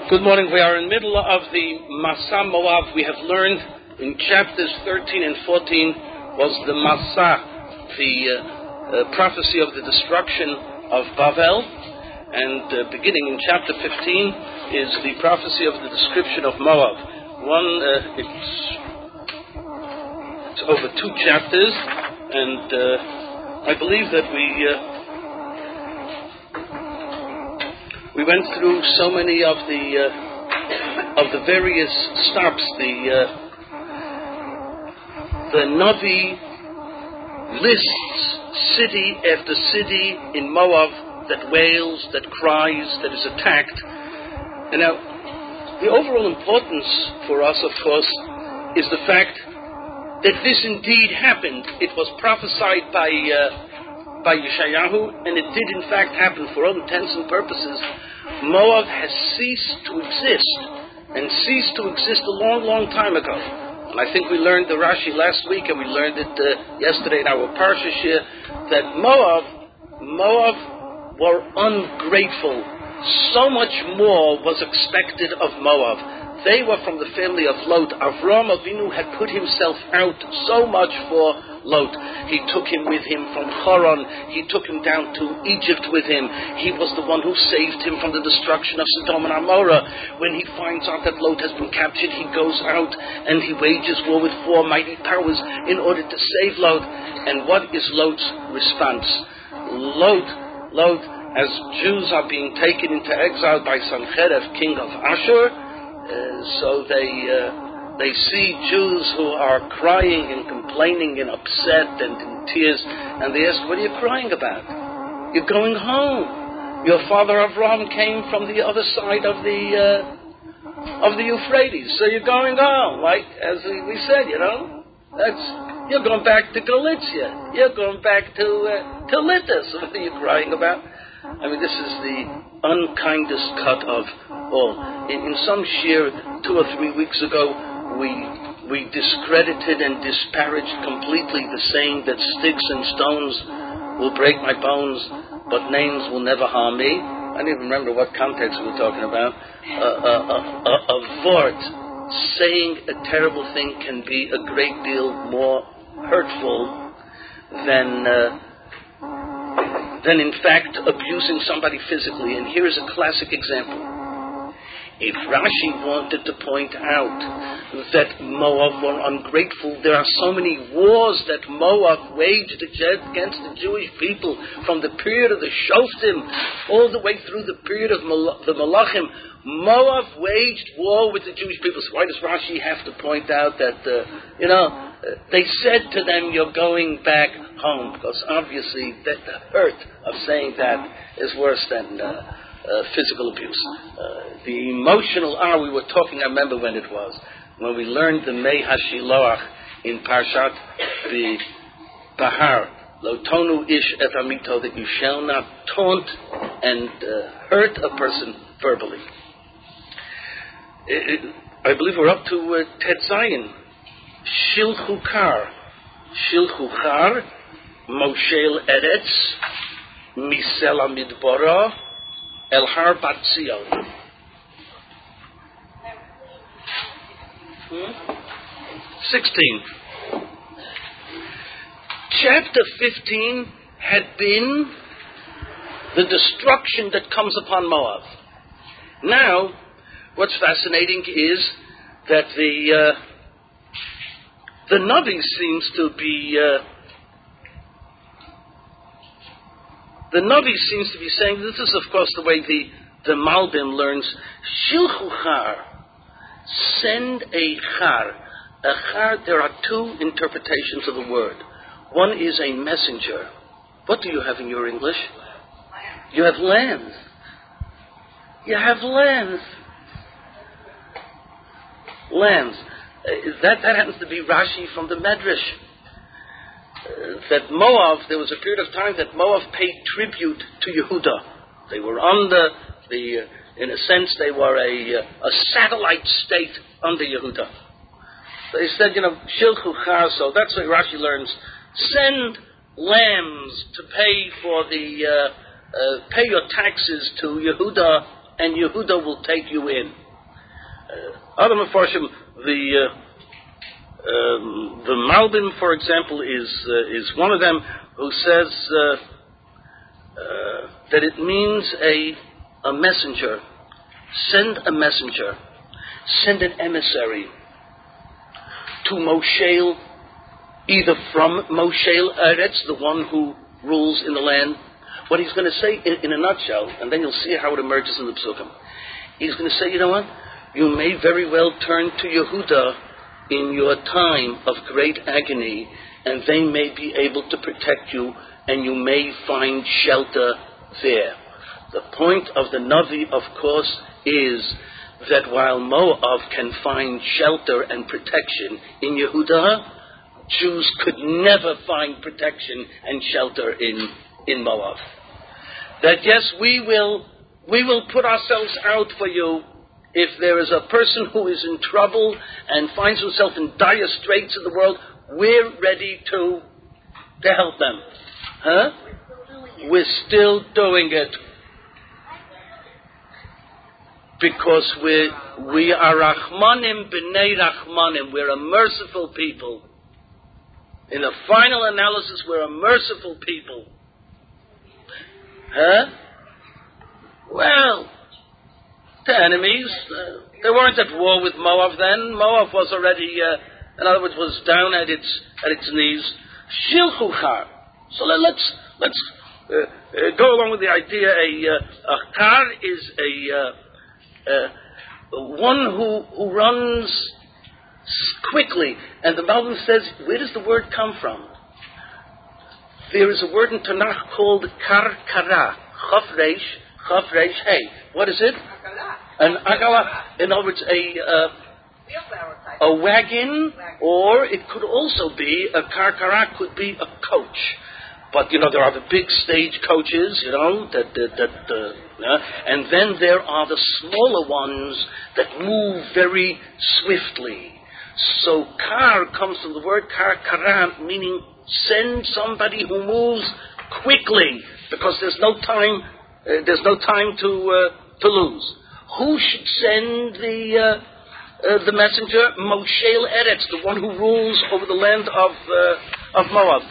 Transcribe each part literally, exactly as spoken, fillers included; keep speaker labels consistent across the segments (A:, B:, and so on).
A: Good morning. We are in the middle of the Masa Moav. We have learned in chapters thirteen and fourteen was the Masa, the uh, uh, prophecy of the destruction of Bavel. And uh, beginning in chapter fifteen is the prophecy of the description of Moab. One, uh, it's, it's over two chapters, and uh, I believe that we... Uh, We went through so many of the uh, of the various stops. The uh, the Navi lists city after city in Moab that wails, that cries, that is attacked. And now, the overall importance for us, of course, is the fact that this indeed happened. It was prophesied by uh, by Yeshayahu, and it did in fact happen. For all intents and purposes, Moab has ceased to exist, and ceased to exist a long, long time ago. And I think we learned the Rashi last week, and we learned it uh, yesterday in our Parsha Shir, that Moab, Moab were ungrateful. So much more was expected of Moab. They were from the family of Lot. Avraham Avinu had put himself out so much for Lot. He took him with him from Haran. He took him down to Egypt with him. He was the one who saved him from the destruction of Sodom and Amorah. When he finds out that Lot has been captured, he goes out and he wages war with four mighty powers in order to save Lot. And what is Lot's response? Lot, Lot, as Jews are being taken into exile by Sancherib, king of Ashur, Uh, so they uh, they see Jews who are crying and complaining and upset and in tears, and they ask, "What are you crying about? You're going home. Your father Avraham came from the other side of the uh, of the Euphrates, so you're going home." Like as we said, you know, that's you're going back to Galicia. You're going back to uh, to Litus. What are you crying about? I mean, this is the unkindest cut of all. In, in some shir, two or three weeks ago, we we discredited and disparaged completely the saying that sticks and stones will break my bones, but names will never harm me. I don't even remember what context we were talking about. Uh, a, a, a, a vort, saying a terrible thing can be a great deal more hurtful than... Uh, than in fact abusing somebody physically. And here is a classic example. If Rashi wanted to point out that Moab were ungrateful, there are so many wars that Moab waged against the Jewish people from the period of the Shoftim all the way through the period of Mal- the Malachim. Moab waged war with the Jewish people. So why does Rashi have to point out that, uh, you know, uh, they said to them, you're going back home? Because obviously that the hurt of saying that is worse than uh, uh, physical abuse. Uh, the emotional hour we were talking, I remember when it was, when we learned the Mei HaShiloach in Parshat the Bahar, Lo tonu ish et amito, that you shall not taunt and uh, hurt a person verbally. It, it, I believe we're up to uh, Tet Zayin. Shilchu Kar. Shilchu Kar. Moshel Eretz. Misela Midbora. El Har Bat Zion. Hmm? sixteen. Chapter fifteen had been the destruction that comes upon Moab. Now, what's fascinating is that the uh, the Navi seems to be uh, the Navi seems to be saying, this is of course the way the the Malbim learns, Shilchu Char, send a Char. A Char, there are two interpretations of the word. One is a messenger. What do you have in your English? You have lambs. You have lambs. Lambs. Uh, that, that happens to be Rashi from the Medrash. Uh, that Moab, there was a period of time that Moab paid tribute to Yehuda. They were under the, uh, in a sense, they were a, uh, a satellite state under Yehuda. They said, you know, Shilchu Char, so that's what Rashi learns. Send lambs to pay for the, uh, uh, pay your taxes to Yehuda and Yehuda will take you in. Uh, Other Mefarshim, the uh, um, the Malbim, for example, is uh, is one of them who says uh, uh, that it means a a messenger. Send a messenger. Send an emissary to Moshe, either from Moshe Eretz, the one who rules in the land. What he's going to say in, in a nutshell, and then you'll see how it emerges in the Psukim. He's going to say, you know what? You may very well turn to Yehuda in your time of great agony, and they may be able to protect you, and you may find shelter there. The point of the Navi, of course, is that while Moab can find shelter and protection in Yehuda, Jews could never find protection and shelter in, in Moab. That yes, we will we will put ourselves out for you if there is a person who is in trouble and finds himself in dire straits in the world. We're ready to to help them. Huh? We're still doing it. Because we we are Rachmanim b'nei Rachmanim. We're a merciful people. In the final analysis, we're a merciful people. Huh? Well, the enemies, uh, they weren't at war with Moab then. Moab was already, uh, in other words, was down at its at its knees. Shilchuchar. So let, let's let's uh, uh, go along with the idea. A, uh, a char is a uh, uh, one who who runs quickly, and the Malbim says, where does the word come from? There is a word in Tanakh called karkara, chaf reish, chaf reish hey. What is it? An agala. In other words, a uh, a wagon, or it could also be a karkara, could be a coach. But you know, there are the big stage coaches, you know, that that, that uh, yeah, and then there are the smaller ones that move very swiftly. So kar comes from the word kar karan, meaning send somebody who moves quickly, because there's no time. Uh, there's no time to uh, to lose. Who should send the uh, uh, the messenger? Moshe Eretz, the one who rules over the land of uh, of Moab.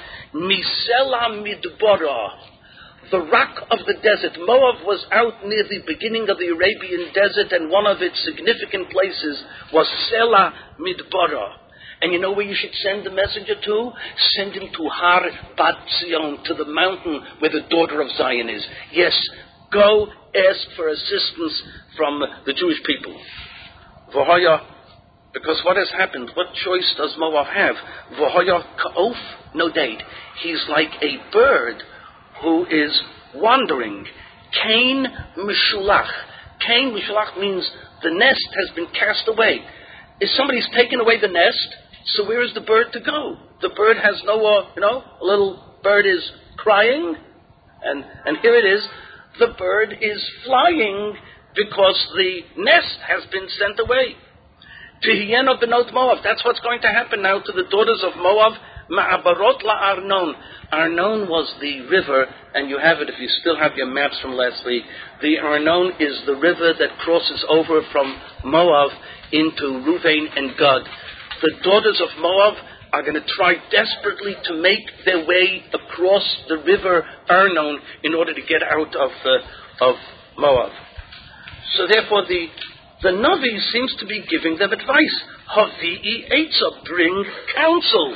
A: Misela midbara, the rock of the desert. Moab was out near the beginning of the Arabian desert, and one of its significant places was Sela midbara. And you know where you should send the messenger to? Send him to Har Bat Zion, to the mountain where the daughter of Zion is. Yes, go ask for assistance from the Jewish people. V'hoya, because what has happened? What choice does Moab have? V'hoya ka'of, no date. He's like a bird who is wandering. Kain Mishulach. Kain Mishulach means the nest has been cast away. If somebody's taken away the nest, so where is the bird to go? The bird has no, uh, you know, a little bird is crying, and, and here it is. The bird is flying because the nest has been sent away. Tihieno benot Moab. That's what's going to happen now to the daughters of Moab. Ma'abarot la Arnon. Arnon was the river, and you have it if you still have your maps from last week. The Arnon is the river that crosses over from Moab into Ruvain and Gad. The daughters of Moab are going to try desperately to make their way across the river Arnon in order to get out of uh, of Moab. So therefore the the Navi seems to be giving them advice. Havi'i Eitzah, bring counsel.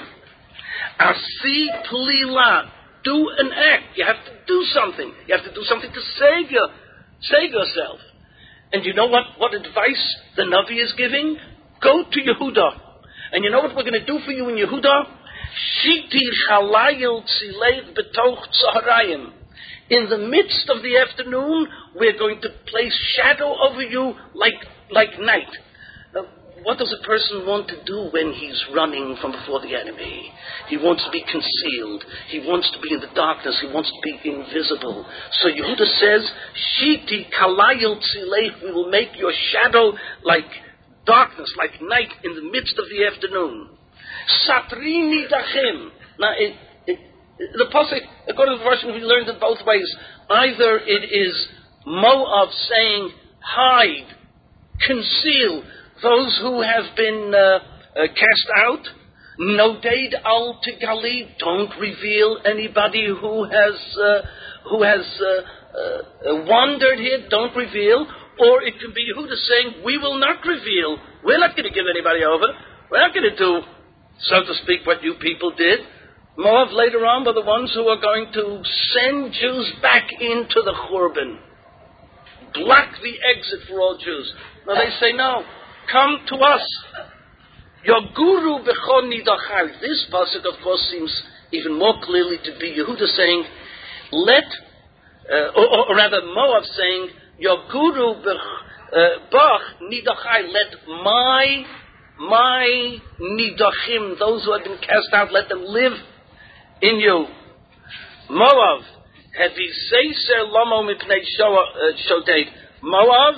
A: Asi Plila, do an act. You have to do something. You have to do something to save you, save yourself. And you know what, what advice the Navi is giving? Go to Yehuda. And you know what we're going to do for you in Yehuda? Shiti shalayil tzileit betoch tzaharayim. In the midst of the afternoon, we're going to place shadow over you like like night. Now, what does a person want to do when he's running from before the enemy? He wants to be concealed. He wants to be in the darkness. He wants to be invisible. So Yehuda says, Shiti kalayil tzileit, we will make your shadow like darkness, like night in the midst of the afternoon. Satrini dachim. Now, it, it, the pasuk, according to the version, we learned it both ways. Either it is Moab saying, hide, conceal those who have been uh, uh, cast out. Nodeid al tigali, don't reveal anybody who has uh, who has uh, uh, wandered here. Don't reveal. Or it can be Yehuda saying, we will not reveal. We're not going to give anybody over. We're not going to do, so to speak, what you people did. Moab later on were the ones who are going to send Jews back into the Churban. Block the exit for all Jews. Now they say, no, come to us. Your guru bechon nidachai. This pasuk, of course, seems even more clearly to be Yehuda saying, let, uh, or, or rather Moab saying, your guru bach nidachai, let my, my nidachim, those who have been cast out, let them live in you. Moab, hevi seiser lomo mipnei shodeit. Moab,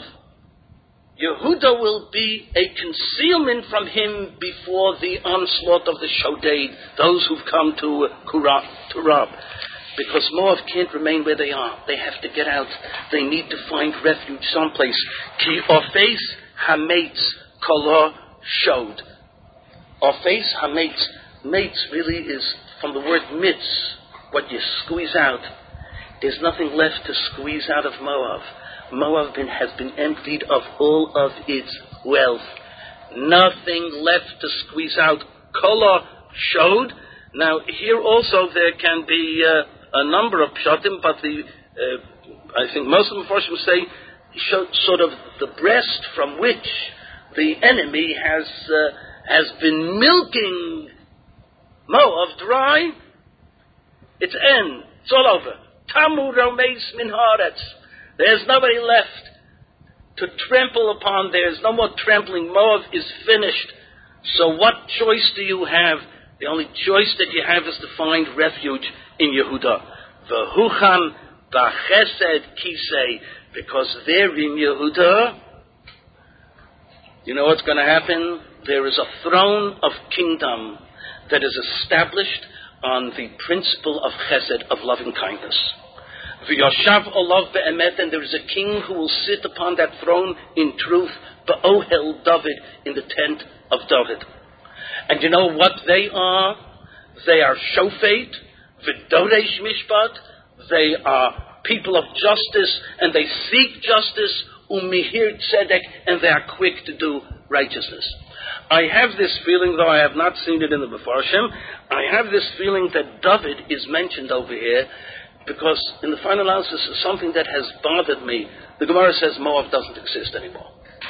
A: Yehuda will be a concealment from him before the onslaught of the Shodeid, those who've come to uh, Kurab, to Rab. Because Moab can't remain where they are. They have to get out. They need to find refuge someplace. Ki ofeis hametz kolo shod. Ofeis hametz. Metz really is from the word mitz, what you squeeze out. There's nothing left to squeeze out of Moab. Moab been, has been emptied of all of its wealth. Nothing left to squeeze out. Kolo showed. Now, here also there can be uh, a number of pshatim, but the uh, I think most of the Mepharshim say showed sort of the breast from which the enemy has uh, has been milking Moab dry. It's end. It's all over. Tamu romeis min haaretz. There's nobody left to trample upon. There's no more trampling. Moab is finished. So what choice do you have? The only choice that you have is to find refuge in Yehuda. V'huchan b'chesed kisei. Because there in Yehuda, you know what's going to happen? There is a throne of kingdom that is established on the principle of chesed, of loving kindness. V'yoshav olav be'emet, and there is a king who will sit upon that throne in truth, be'ohel David, in the tent of David. And you know what they are? They are shofet, v'doresh mishpat, they are people of justice, and they seek justice, umihir tzedek, and they are quick to do righteousness. I have this feeling, though I have not seen it in the Mepharshim, I have this feeling that David is mentioned over here, because in the final analysis is something that has bothered me. The Gemara says Moab doesn't exist anymore.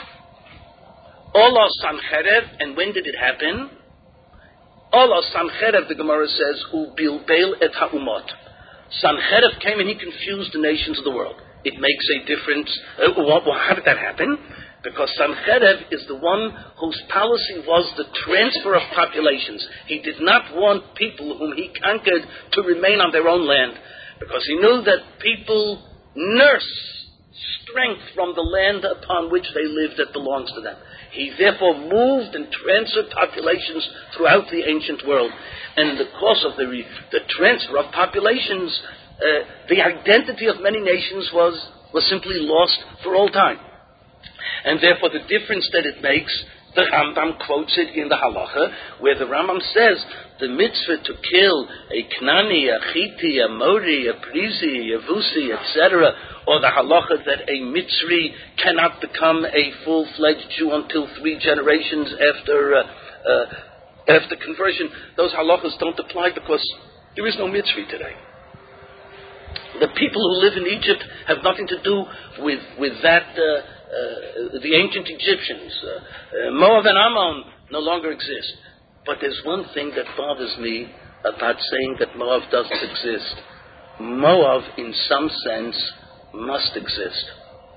A: Ola Sancherev, and when did it happen? Ola Sancherev, the Gemara says, U bilbeil et ha'umot. Sancherev came and he confused the nations of the world. It makes a difference. Uh, well, how did that happen? Because Sancherev is the one whose policy was the transfer of populations. He did not want people whom he conquered to remain on their own land, because he knew that people nurse strength from the land upon which they live that belongs to them. He therefore moved and transferred populations throughout the ancient world. And in the course of the, re- the transfer of populations, uh, the identity of many nations was, was simply lost for all time. And therefore the difference that it makes, the Rambam quotes it in the Halacha, where the Rambam says the mitzvah to kill a Knani, a Chiti, a Mori, a Prizi, a Yevusi, et cetera, or the Halacha that a Mitzri cannot become a full-fledged Jew until three generations after uh, uh, after conversion, those Halachas don't apply because there is no Mitzri today. The people who live in Egypt have nothing to do with, with that, uh, uh, the ancient Egyptians. Uh, uh, Moab and Ammon no longer exist. But there's one thing that bothers me about saying that Moab doesn't exist. Moab, in some sense, must exist.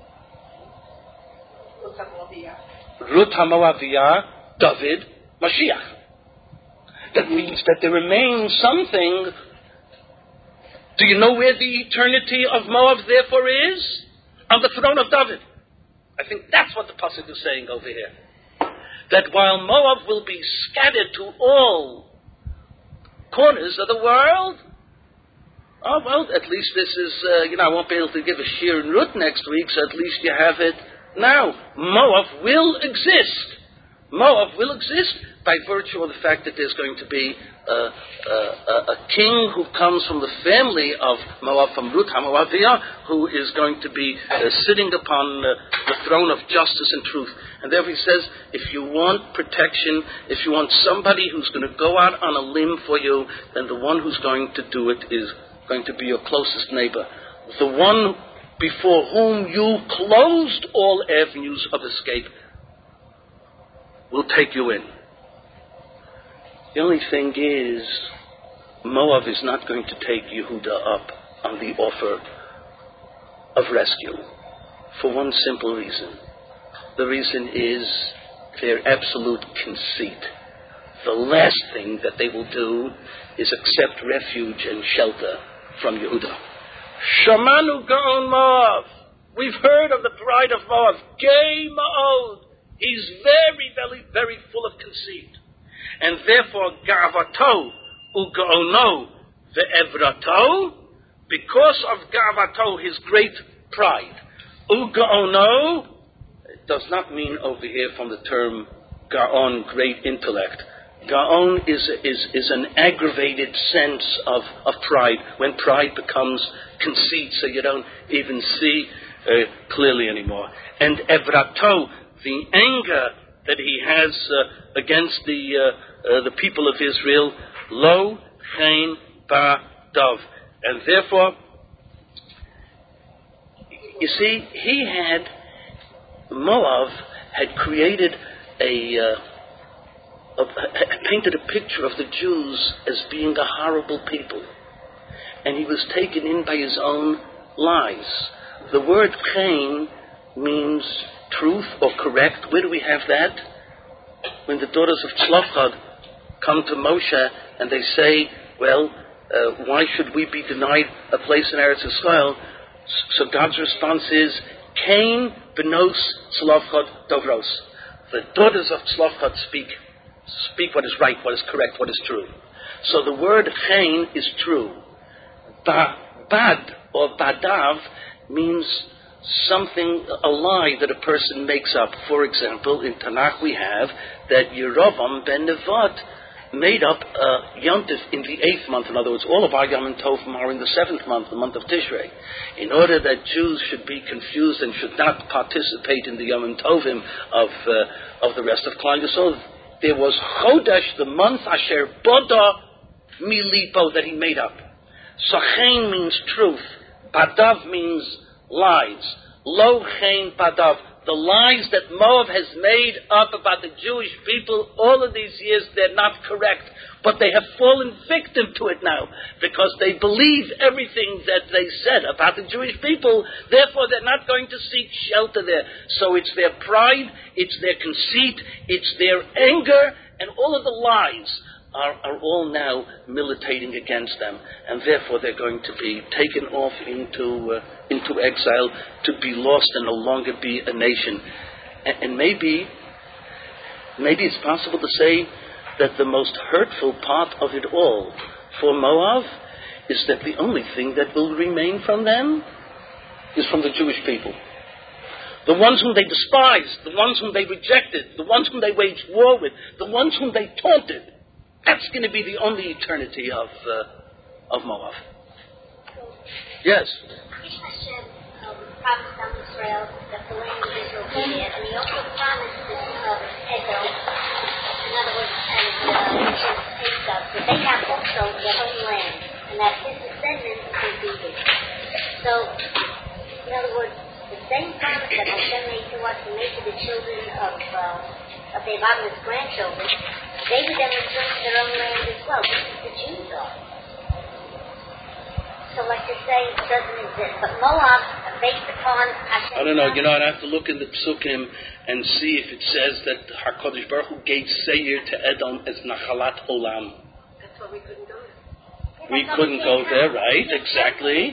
A: Ruth HaMoaviyah, David, Mashiach. That means that there remains something. Do you know where the eternity of Moab therefore is? On the throne of David. I think that's what the pasuk is saying over here. That while Moab will be scattered to all corners of the world, oh well, at least this is, uh, you know, I won't be able to give a shir in Ruth next week, so at least you have it Now, Moab will exist. Moab will exist by virtue of the fact that there's going to be a, a, a king who comes from the family of Moab, from Ruth HaMoaviyah, who is going to be uh, sitting upon uh, the throne of justice and truth. And therefore he says, if you want protection, if you want somebody who's going to go out on a limb for you, then the one who's going to do it is going to be your closest neighbor. The one before whom you closed all avenues of escape will take you in. The only thing is, Moab is not going to take Yehuda up on the offer of rescue for one simple reason. The reason is their absolute conceit. The last thing that they will do is accept refuge and shelter from Yehuda. Shamanu Gaon Moab. We've heard of the pride of Moab. Gay Ma'od. He's very, very, very full of conceit. And therefore, Ga'avato Ugaono Ve'evrato, because of Ga'avato, his great pride. Ugaono does not mean over here from the term Gaon, great intellect. Gaon is, is, is an aggravated sense of, of pride, when pride becomes conceit, so you don't even see uh, clearly anymore. And Evrato, the anger that he has uh, against the uh, uh, the people of Israel, Lo Chen Ba Dov. And therefore, you see, he had, Moab had created a, uh, a, painted a picture of the Jews as being a horrible people. And he was taken in by his own lies. The word Chen means truth or correct. Where do we have that? When the daughters of Tzlofchad come to Moshe and they say, well, uh, why should we be denied a place in Eretz Yisrael? So God's response is, Cain benos Tzlofchad dovros. The daughters of Tzlofchad speak, speak what is right, what is correct, what is true. So the word Cain is true. Ba, bad or badav means something, a lie that a person makes up. For example, in Tanakh we have that Yerovam ben Nevat made up uh, Yom Tov in the eighth month. In other words, all of our Yom Tovim are in the seventh month, the month of Tishrei. In order that Jews should be confused and should not participate in the Yom Tovim of uh, of the rest of Klal Yisrael, there was Chodesh, the month Asher Boda Milipo, that he made up. Sachein means truth. Badav means lies. Lo Chen Badav. The lies that Moab has made up about the Jewish people all of these years, they're not correct. But they have fallen victim to it now because they believe everything that they said about the Jewish people. Therefore, they're not going to seek shelter there. So it's their pride, it's their conceit, it's their anger, and all of the lies Are, are all now militating against them, and therefore they're going to be taken off into uh, into exile, to be lost and no longer be a nation. And, and maybe, maybe it's possible to say that the most hurtful part of it all for Moab is that the only thing that will remain from them is from the Jewish people. The ones whom they despised, the ones whom they rejected, the ones whom they waged war with, the ones whom they taunted. That's going to be the only eternity of uh, of Moab. Yes.
B: Krishna said, um, promised on Israel that the land of Israel would be it, and he also promised that uh, Edom, in other words, and uh, Esau, that they have also their own land, and that his descendants will be it. So, in other words, the same promise that Hashem made to us and made to the children of uh, of Abraham's grandchildren, they would then return to their own land as well, just as the Jews are. So, like you say, it doesn't exist. But Moab, based upon Hashem...
A: I don't know, you know, I'd have to look in the Psukim and see if it says that HaKadosh Baruch Hu gave Seir to Edom as Nachalat Olam.
C: That's why we couldn't go there.
A: We couldn't go there, right? Exactly.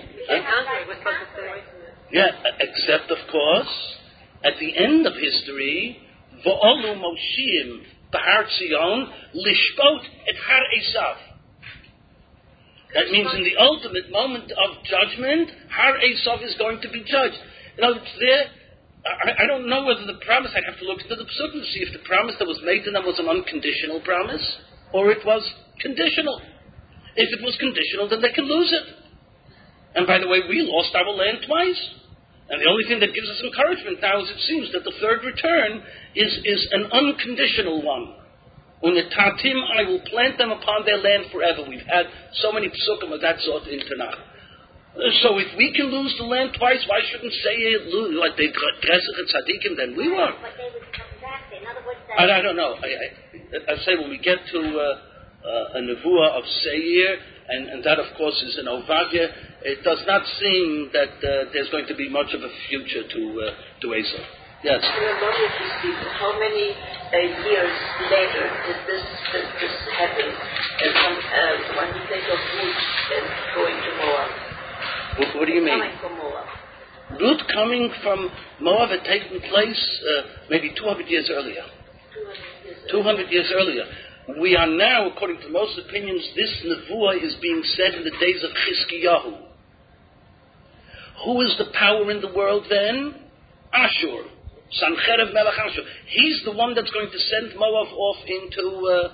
A: Yeah, except, of course, at the end of history, V'olu Moshiim Bahar Tzion Lishpot et Har Esav. That means in the ultimate moment of judgment, Har Esav is going to be judged. In other words, there, I, I don't know whether the promise, I'd have to look into the psukim to see if the promise that was made to them was an unconditional promise, or it was conditional. If it was conditional, then they can lose it. And by the way, we lost our land twice. And the only thing that gives us encouragement now is it seems that the third return is, is an unconditional one. Unetatim, I will plant them upon their land forever. We've had so many psukim of that sort in Tanakh. So if we can lose the land twice, why shouldn't Seir lose like they Gresach and Tzadikim than we were?
B: But they would come back. In other words,
A: I, I don't know. I, I, I say when we get to uh, uh, a nevuah of Seir, and, and that of course is an Ovadia, it does not seem that uh, there's going to be much of a future to uh, to Esau. Yes.
C: How many uh, years later did this did this happen? And from, uh, when you think of Ruth and going to Moab.
A: What, what do you mean?
C: Coming from Moab.
A: Ruth coming from Moab had taken place uh, maybe two hundred years earlier. two hundred years earlier. We are now, according to most opinions, this nevuah is being said in the days of Chizkiyahu. Who is the power in the world then? Ashur. Sancherev Melech Ashur. He's the one that's going to send Moab off into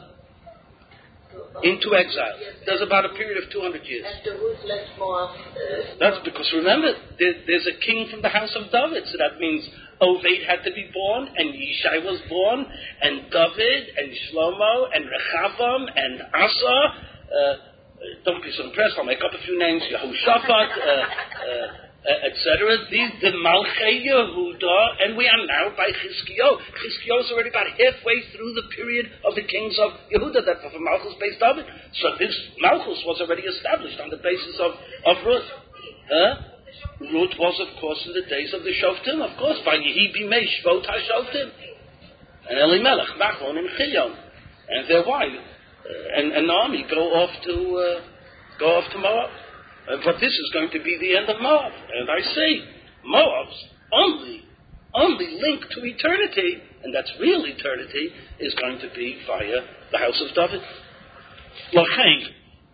A: uh, into exile. There's about a period of two hundred years.
C: After Ruth left Moab. Uh,
A: That's because, remember, there, there's a king from the house of David. So that means Oved had to be born, and Yishai was born, and David, and Shlomo, and Rechavam, and Asa. Uh, don't be so impressed. I'll make up a few names. Yehoshaphat, uh, uh, Uh, et cetera. These the Malchei Yehuda, and we are now by Chizkiyahu. Chizkiyahu is already about halfway through the period of the kings of Yehuda that for Malchus based David. So this Malchus was already established on the basis of, of Ruth. Huh? Ruth was, of course, in the days of the Shoftim, of course, by Yehi Bimei Shvot HaShoftim, and Elimelech, Machlon, and Chilion, and their wife, uh, and, and Naomi go off to uh, go off to Moab. Uh, but this is going to be the end of Moab. And I say, Moab's only, only link to eternity, and that's real eternity, is going to be via the house of David. L'chein.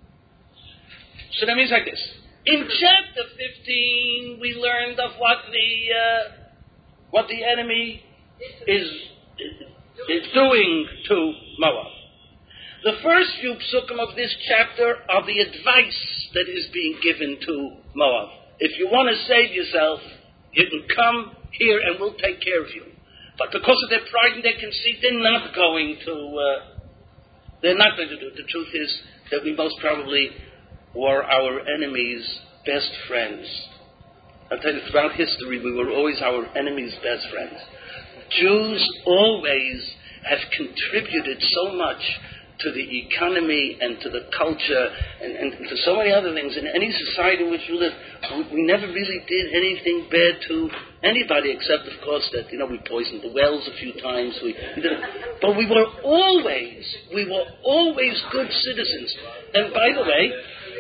A: So that means like this. In chapter fifteen, we learned of what the uh, what the enemy is, is doing to Moab. The first few psukim of this chapter are the advice that is being given to Moab. If you want to save yourself, you can come here and we'll take care of you. But because of their pride and their conceit, they're not going to. Uh, they're not going to do it. The truth is that we most probably were our enemies' best friends. I'll tell you, throughout history, we were always our enemies' best friends. Jews always have contributed so much to the economy and to the culture and, and to so many other things. In any society in which we live, we, we never really did anything bad to anybody except, of course, that, you know, we poisoned the wells a few times. We, we did, but we were always, we were always good citizens. And by the way,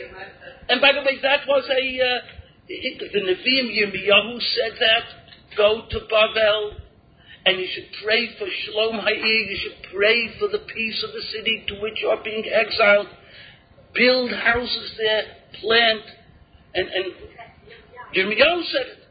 A: and by the way, that was a, uh, it, the Nevi'im Yirmiyahu said that, go to Bavel, and you should pray for Shalom Ha'ir, you should pray for the peace of the city to which you are being exiled. Build houses there, plant. And, and Yirmiyahu said it.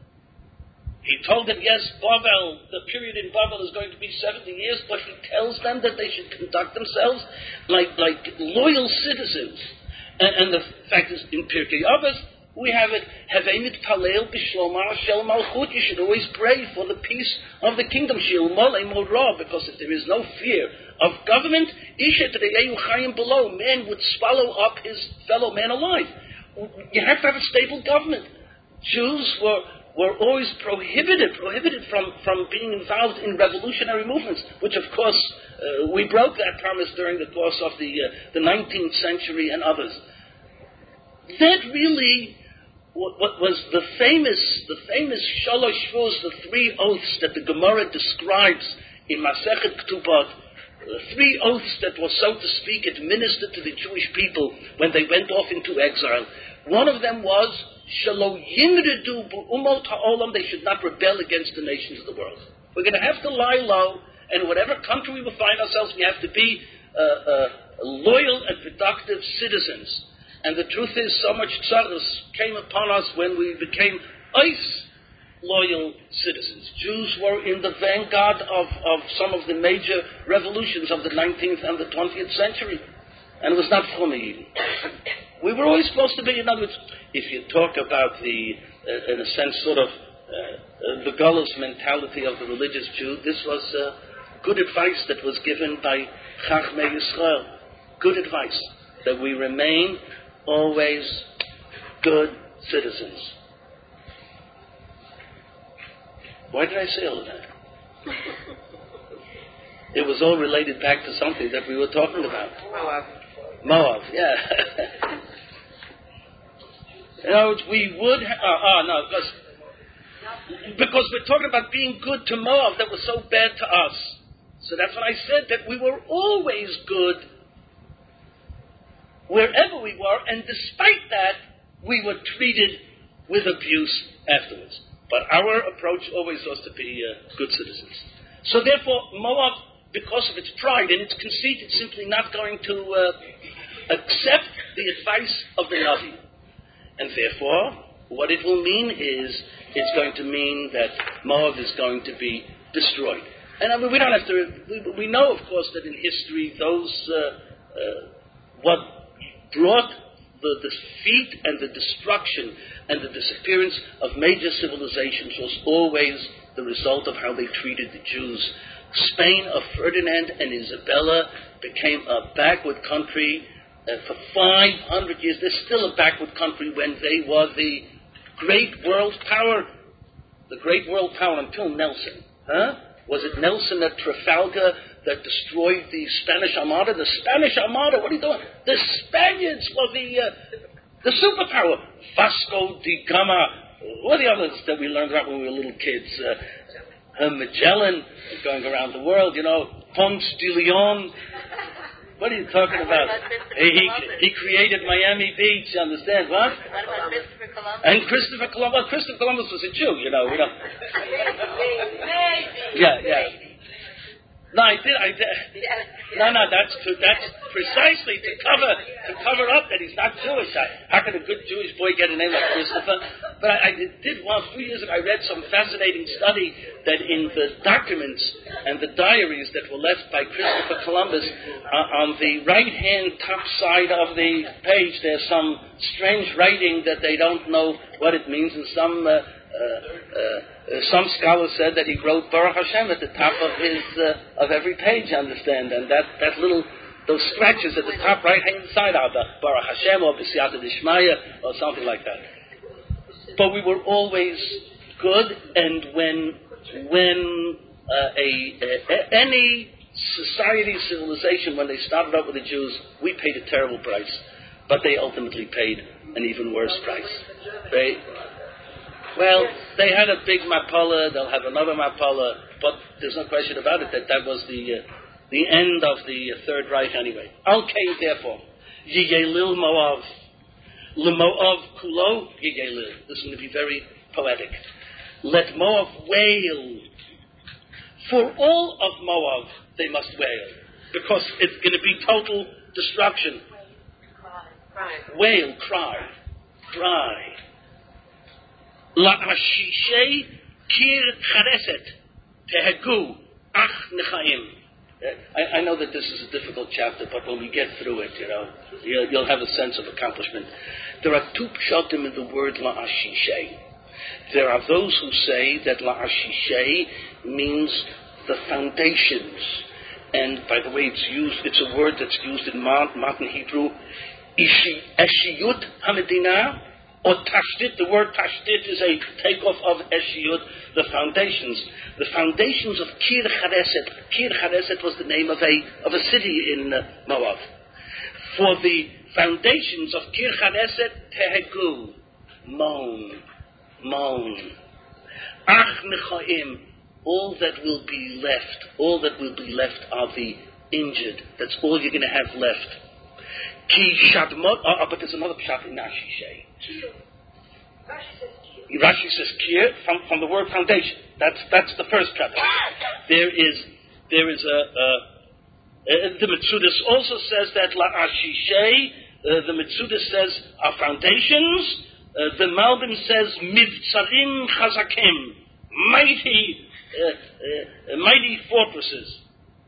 A: He told them, yes, Bavel, the period in Bavel is going to be seventy years, but he tells them that they should conduct themselves like, like loyal citizens. And, and the fact is, in Pirkei Avos, we have it, Havei mitpalel b'shlomah shel malchut. You should always pray for the peace of the kingdom. Shel molei morah, because if there is no fear of government, ishet re'ehu chayim below, man would swallow up his fellow man alive. You have to have a stable government. Jews were were always prohibited, prohibited from, from being involved in revolutionary movements, which of course uh, we broke that promise during the course of the uh, the nineteenth century and others. That really. What, what was the famous, the famous Shalosh Shvus, the three oaths that the Gemara describes in Masechet Ketubot, the three oaths that were, so to speak, administered to the Jewish people when they went off into exile. One of them was Shalo Yimridu B'umot Ha'olam. They should not rebel against the nations of the world. We're going to have to lie low, and whatever country we will find ourselves, we have to be uh, uh, loyal and productive citizens. And the truth is, so much tzarus came upon us when we became ice loyal citizens. Jews were in the vanguard of, of some of the major revolutions of the nineteenth and the twentieth century. And it was not for me. We were always supposed to be, in other words, if you talk about the, uh, in a sense, sort of, uh, uh, the gullus mentality of the religious Jew, this was uh, good advice that was given by Chachmei Yisrael. Good advice, that we remain always good citizens. Why did I say all of that? It was all related back to something that we were talking about.
C: Moab.
A: Moab, yeah. You know, we would... Ha- oh, oh, no, because, because we're talking about being good to Moab that was so bad to us. So that's when I said that we were always good wherever we were, and despite that, we were treated with abuse afterwards. But our approach always was to be uh, good citizens. So therefore, Moab, because of its pride and its conceit, is simply not going to uh, accept the advice of the Navi. And therefore, what it will mean is, it's going to mean that Moab is going to be destroyed. And I mean, we don't have to, we, we know, of course, that in history, those, uh, uh, what brought the defeat and the destruction and the disappearance of major civilizations was always the result of how they treated the Jews. Spain of Ferdinand and Isabella became a backward country uh, for five hundred years. They're still a backward country when they were the great world power. The great world power until Nelson. Huh? Was it Nelson at Trafalgar that destroyed the Spanish Armada? The Spanish Armada, what are you doing? The Spaniards were the uh, the superpower. Vasco da Gama, what are the others that we learned about when we were little kids? Uh, uh, Magellan, going around the world, you know, Ponce de Leon. What are you talking about? He, he, he created Miami Beach, you understand, what?
D: What about Christopher Columbus?
A: And Christopher Columbus. Well, Christopher Columbus was a Jew, you know. We don't.
D: Maybe.
A: Yeah, yeah. No, I did. I did. No, no, that's to, that's precisely to cover to cover up that he's not Jewish. I, how can a good Jewish boy get a name like Christopher? But I, I did once, a few years ago, I read some fascinating study that in the documents and the diaries that were left by Christopher Columbus, uh, on the right-hand top side of the page, there's some strange writing that they don't know what it means, and some. Uh, Uh, uh, some scholars said that he wrote Baruch Hashem at the top of his uh, of every page, understand, and that, that little those scratches at the top right hand side are the Baruch Hashem or B'siyata D'Shmaya or something like that. But we were always good, and when when uh, a, a any society civilization, when they started out with the Jews, we paid a terrible price, but they ultimately paid an even worse price. They Well, they had a big mapala, they'll have another mapala, but there's no question about it that that was the uh, the end of the uh, Third Reich anyway. Okay, therefore, Yigelil Moav, L'Moav Kulo Yigelil. This is going to be very poetic. Let Moav wail. For all of Moav, they must wail, because it's going to be total destruction.
C: Cry. Cry.
A: Wail, cry, cry. La'ashishei kir chareset tehegu ach nechaim. I, I know that this is a difficult chapter, but when we get through it, you know, you'll, you'll have a sense of accomplishment. There are two pshatim in the word la'ashishei. There are those who say that la'ashishei means the foundations. And by the way, it's used, it's a word that's used in modern Hebrew, ishi, eshiyut hamedina, or tashtit. The word tashtit is a takeoff of eshiyut, the foundations. The foundations of Kir Chareset. Kir Chareset was the name of a of a city in uh, Moab. For the foundations of Kir Chareset, tehegu, moan, moan. Ach nechaim, all that will be left, all that will be left are the injured. That's all you're going to have left. Ki shadmot, oh, but there's another pshat in Ashishei. Rashi says kir from, from the word foundation. That's that's the first pshat. There is there is a, a, a the Metzudas also says that la Ashishei. Uh, the Metzudas says our foundations. Uh, the Malbim says, Mivtsarim Chazakim, mighty, uh, uh, mighty fortresses.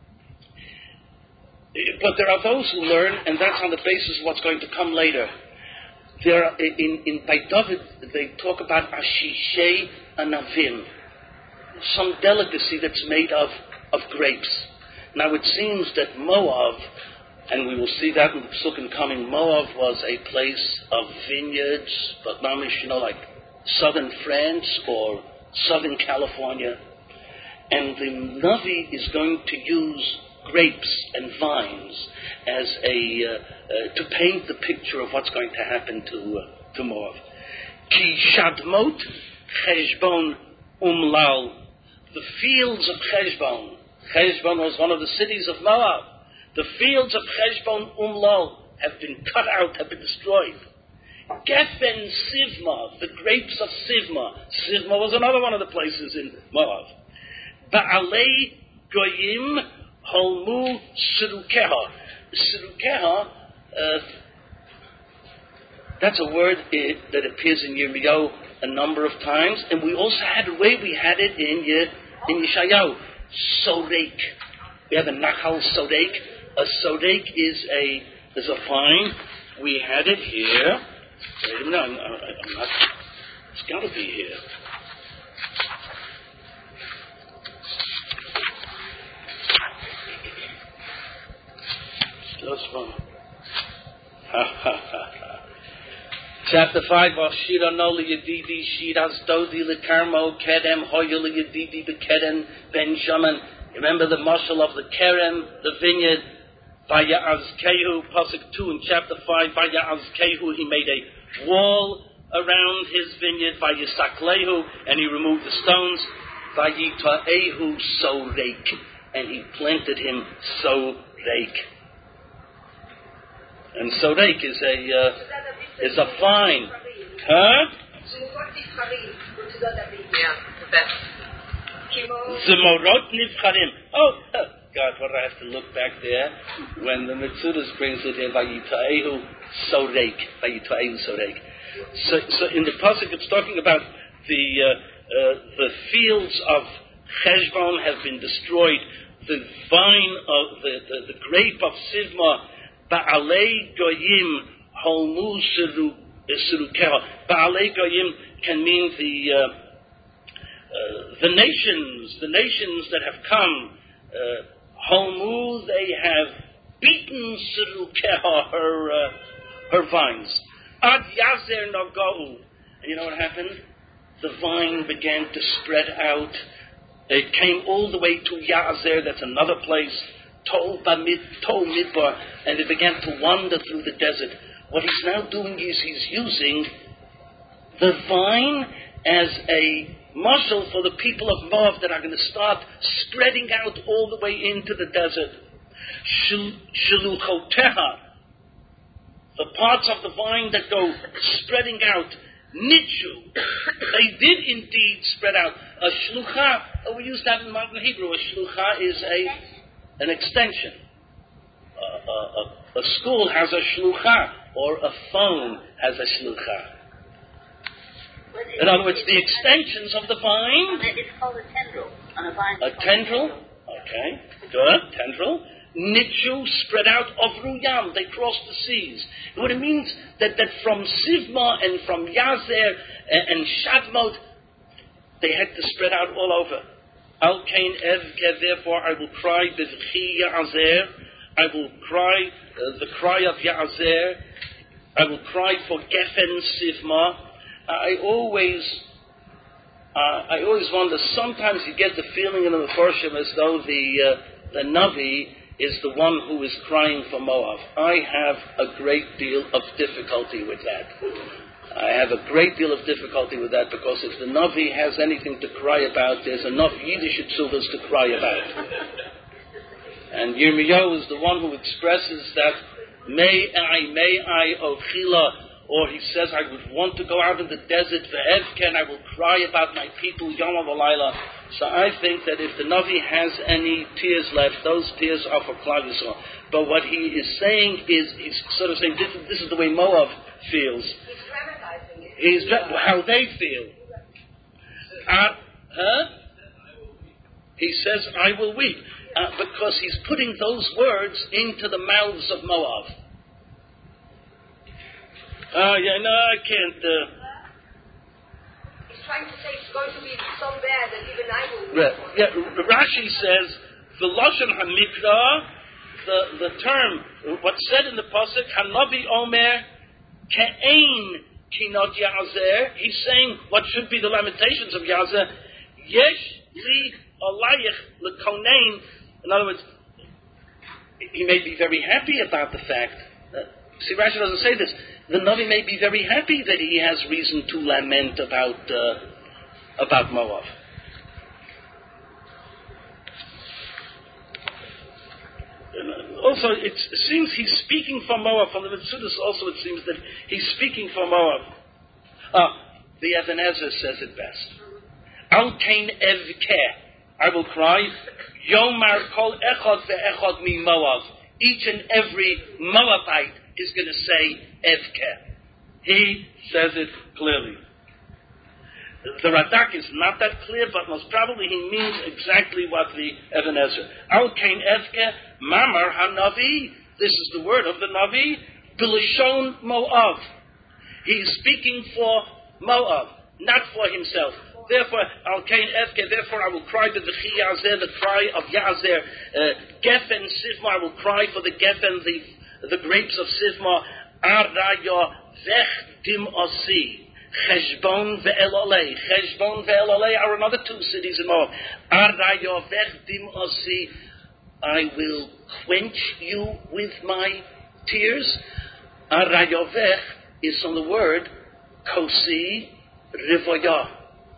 A: But there are those who learn, and that's on the basis of what's going to come later. There, are, in, in by David, they talk about Ashishei Anavim, some delicacy that's made of, of grapes. Now it seems that Moab, and we will see that in the Psukim coming, Moab was a place of vineyards, but mamish, you know, like southern France or southern California. And the Navi is going to use grapes and vines as a uh, uh, to paint the picture of what's going to happen to uh, to Moab. Ki Shadmot Cheshbon Umlal, the fields of Cheshbon. Cheshbon was one of the cities of Moab. The fields of Cheshbon Umlal have been cut out, have been destroyed. Gefen Sivma, the grapes of Sivma. Sivma was another one of the places in Moab. Ba'alei Goyim Holmu Sirukeha. Sirukeha, uh, that's a word it, that appears in Yirmiyahu a number of times, and we also had a way we had it in Ye, in Yeshayahu. Sodek. We have a Nachal Sodek. A Sodek is a is a vine. We had it here. Wait a minute, I'm, I'm not. It's got to be here. Just one. Chapter five. Vashira no liyadidi shiras dodi lekarmo kedem hoyo liyadidi bekedem Benjamin. Remember the marshal of the kerem, the vineyard. Vayazkehu, pasuk two in chapter five. Vayazkehu, he made a wall around his vineyard. Vayisaklehu, and he removed the stones. Vayitaehu sorek, and he planted him sorek. And sorek is a uh, is a vine, huh? Zemorot nivcharim. Oh, God, what do I have to look back there when the Metzudas brings it here? Vayitaehu sorek, Vayitaehu sorek. So, so in the pasuk, it's talking about the uh, uh, the fields of Cheshbon have been destroyed. The vine of the the, the grape of Sivma. Ba'alei goyim holmu sirukeha. Ba'alei goyim can mean the uh, uh, the nations, the nations that have come. Uh, holmu, they have beaten sirukeha, her uh, her vines. Ad yazer nagau, and you know what happened? The vine began to spread out. It came all the way to Yazer. That's another place. Tol Bamid, Tol Midbar, and it began to wander through the desert. What he's now doing is he's using the vine as a muscle for the people of Moab that are going to start spreading out all the way into the desert. Shiluchoteha, the parts of the vine that go spreading out, Nitchu, they did indeed spread out. A shlucha, oh, we use that in modern Hebrew. A shlucha is a an extension. Uh, a, a, a school has a shlucha, or a phone has a shlucha. In other words, the extensions of the vine.
B: It's called a tendril. On a vine.
A: A tendril. Okay, good. Tendril. Nitchu, spread out of Ruyam. They crossed the seas. What it means that, that from Sivma and from Yazer and, and Shadmot, they had to spread out all over. Al kain evke, therefore I will cry b'vchi Yazer. I will cry uh, the cry of Yazer. I will cry for Gefen Sivma. I always, uh, I always wonder. Sometimes you get the feeling in the Meforshim as though the uh, the Navi is the one who is crying for Moab. I have a great deal of difficulty with that. I have a great deal of difficulty with that because if the Navi has anything to cry about, there's enough Yiddish tzuvas to cry about. And Yirmiyahu is the one who expresses that, may I, may I, O Chila, or he says, I would want to go out in the desert, ve'evken, I will cry about my people, Yom Ha'Layla. So I think that if the Navi has any tears left, those tears are for Klal Yisrael. But what he is saying is, he's sort of saying, this, this is the way Moab feels.
C: He's dramatizing it.
A: He's how they feel. Uh, huh? He says, I will weep. Uh, because he's putting those words into the mouths of Moab. Oh, uh, yeah, no, I can't. Uh...
D: He's trying to say it's going to be so bad that even I will weep.
A: Yeah, yeah, Rashi says, the Lashon HaMikra, the, the term, what's said in the Pasuk, Hanavi Omer, Ke'ein Kinot Yazer, he's saying what should be the lamentations of Yazer, Yesh Li Alayich L'Konein. In other words, he may be very happy about the fact. Uh, see, Rashi doesn't say this. The Navi may be very happy that he has reason to lament about uh, about Moab. Also, it seems he's speaking for Moab. From the Metzudas also it seems that he's speaking for Moab. Ah, the Even Ezer says it best. Al Kain Evkeh. I will cry, Yomar kol echad ve'echad mi Moab. Each and every Moabite is going to say Evkeh. He says it clearly. The Radak is not that clear, but most probably he means exactly what the Even Ezer. Al kain Evkeh mamar hanavi. This is the word of the Navi. B'lashon Moab. He is speaking for Moab, not for himself. Therefore, Al Kain Evke, therefore I will cry to the Chi Yazer, the cry of Yazer, uh, Geffen Sivma, I will cry for the Geffen, the, the grapes of Sivma, Arayo Vech Dim Osi, Cheshbon Ve'elolei. Cheshbon Ve'elolei are another two cities in Moab. Arayo Vech Dim Osi, I will quench you with my tears. Arayo Vech is from the word Kosi Rivoyah.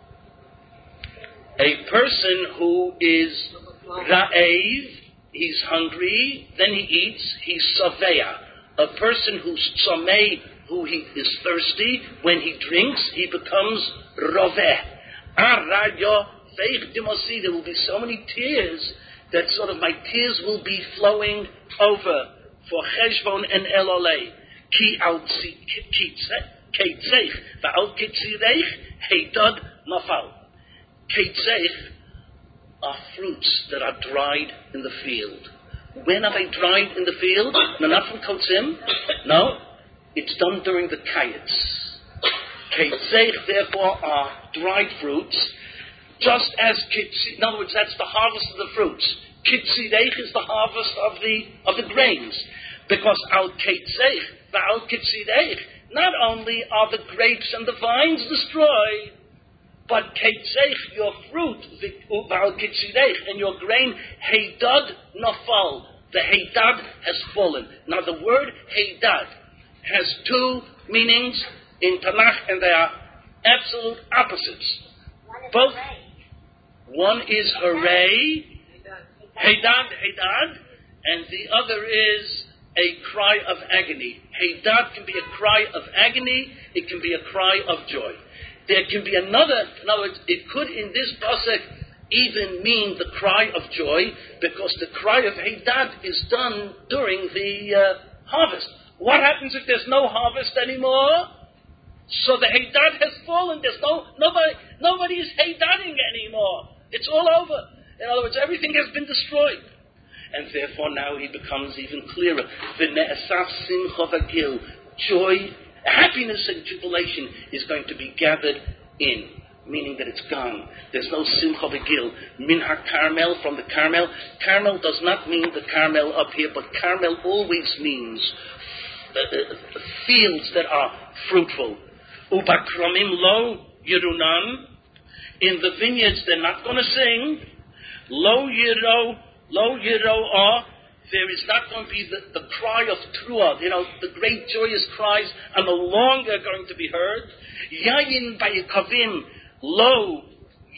A: A person who is ra'ev, he's hungry, then he eats, he's saveya. A person who's tzomei, who he is thirsty, when he drinks, he becomes roveh. Arayo veich dimosi, there will be so many tears that sort of my tears will be flowing over for Cheshbon and Elolei. Ki al keitzeich, va'al kitzireich, heitad nafal. Keitzeich are fruits that are dried in the field. When are they dried in the field? No, not from Kotzim. No, it's done during the Kayetz. Keitzeich, therefore, are dried fruits, just as Kitzi, in other words, that's the harvest of the fruits. Kitzireich is the harvest of the of the grains. Because al Keitzeich, al Kitzireich, not only are the grapes and the vines destroyed, but Keitzeich, your fruit, Val Kitzireich, and your grain, Heidad Nafal. The Heidad has fallen. Now the word Heidad has two meanings in Tanakh, and they are absolute opposites.
B: One is
A: Both.
B: hooray.
A: One is hooray, Heidad, Heidad, and the other is a cry of agony. Heidad can be a cry of agony, it can be a cry of joy. There can be another, in other words, it could in this pasuk even mean the cry of joy, because the cry of Heidad is done during the uh, harvest. What happens if there's no harvest anymore? So the Heidad has fallen. There's no nobody nobody is Heidadding anymore. It's all over. In other words, everything has been destroyed. And therefore now he becomes even clearer. V'ne'esaf simcha v'gil. Joy, happiness and jubilation is going to be gathered in, meaning that it's gone. There's no simcha v'gil. Min ha-Carmel, from the Carmel. Carmel does not mean the Carmel up here, but Carmel always means uh, uh, fields that are fruitful. Ubakramim lo yirunan. In the vineyards they're not going to sing. Lo yiro, lo yiro ah. There is not going to be the, the cry of Truah. You know, the great joyous cries are no longer going to be heard. Yayin bayikavim lo, uh,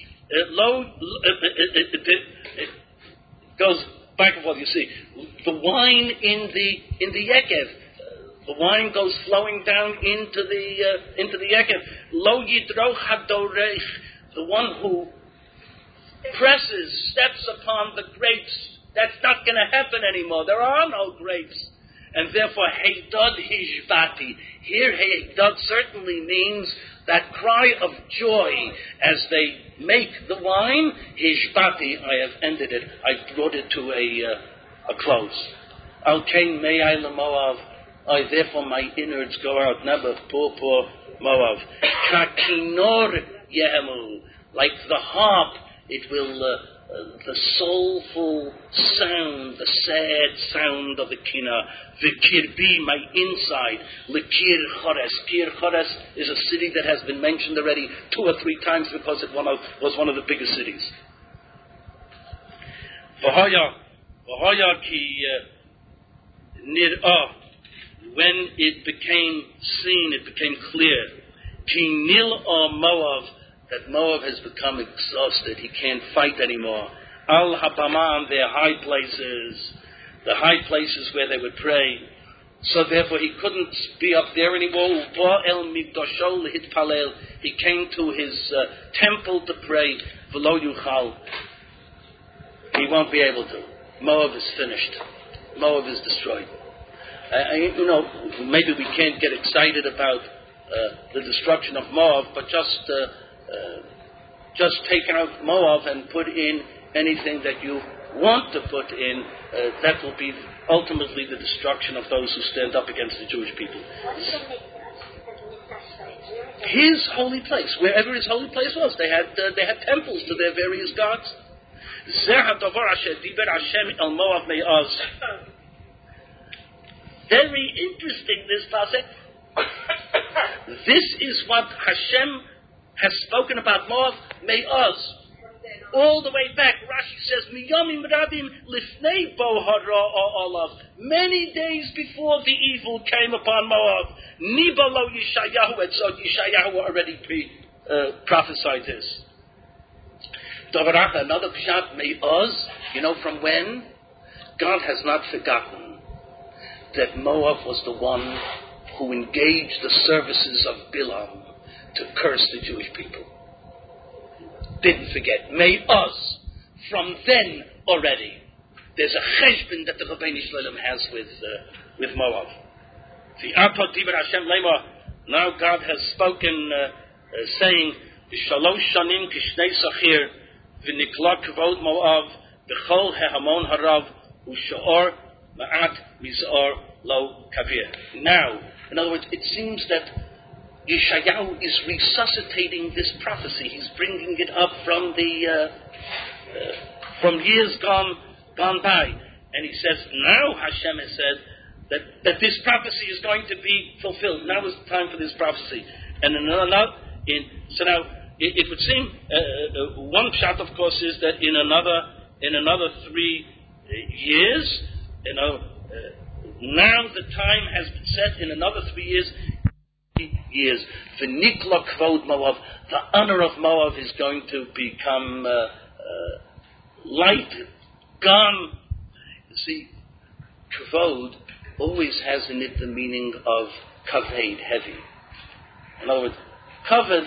A: lo, uh, uh, uh, uh, it goes back and forth. You see, the wine in the in the Yekev. The wine goes flowing down into the uh, into the Yekev. Lo yidroch hadorech, the one who presses, steps upon the grapes. That's not going to happen anymore. There are no grapes. And therefore, Heidad Hishvati. Here, Heidad certainly means that cry of joy as they make the wine, Hishbati, I have ended it, I brought it to a, uh, a close. Al Kain Me'ai Moav, I therefore my innards go out, never poor, poor Moav. Kakinor Yehemu, like the harp, it will, uh, uh, the soulful sound, the sad sound of the kina, the kirbi, my inside, Lekir Chores. Kir Chores is a city that has been mentioned already two or three times because it one of, was one of the biggest cities. V'haya, v'haya ki nir'ah, when it became seen, it became clear, ki nil'ah Moav, that Moab has become exhausted. He can't fight anymore. Al Habaman, their high places, the high places where they would pray. So therefore he couldn't be up there anymore. El Migdashol Hitpalel. He came to his uh, temple to pray. V'lo yuchal. He won't be able to. Moab is finished. Moab is destroyed. Uh, you know, maybe we can't get excited about uh, the destruction of Moab, but just uh, Uh, just take out Moab and put in anything that you want to put in, uh, that will be ultimately the destruction of those who stand up against the Jewish people. His holy place, wherever his holy place was, they had uh, they had temples to their various gods. Very interesting, this pasuk. This is what Hashem has spoken about Moab, may us. All the way back, Rashi says, Miyamim Rabim Lifnei Bo Hara Olav. Many days before the evil came upon Moab, Nibalo Yeshayahu, and so Yeshayahu already pre, uh, prophesied this. Dovaracha, another pshat, may us, you know from when? God has not forgotten that Moab was the one who engaged the services of Bilam to curse the Jewish people. Didn't forget. May us, from then already, there's a cheshbon that the Rabbeinu Shalom has with uh, with Moab. The Ato Diber Hashem Lema. Now God has spoken, uh, uh, saying, "Shalosh shanim kishnei sachir v'nikla kavod Moab b'chol hehamon harav u'shor ma'at mizor lo kavir." Now, in other words, it seems that Yeshayahu is resuscitating this prophecy. He's bringing it up from the uh, uh, from years gone gone by, and he says, "Now Hashem has said that, that this prophecy is going to be fulfilled. Now is the time for this prophecy." And in another, in so now it, it would seem uh, uh, one shot, of course, is that in another in another three uh, years, you know, uh, now the time has been set. In another three years. Years, the Nikla Kvod Moab, the honor of Moab is going to become uh, uh, light, gone. You see, Kvod always has in it the meaning of kaved, heavy. In other words, kaved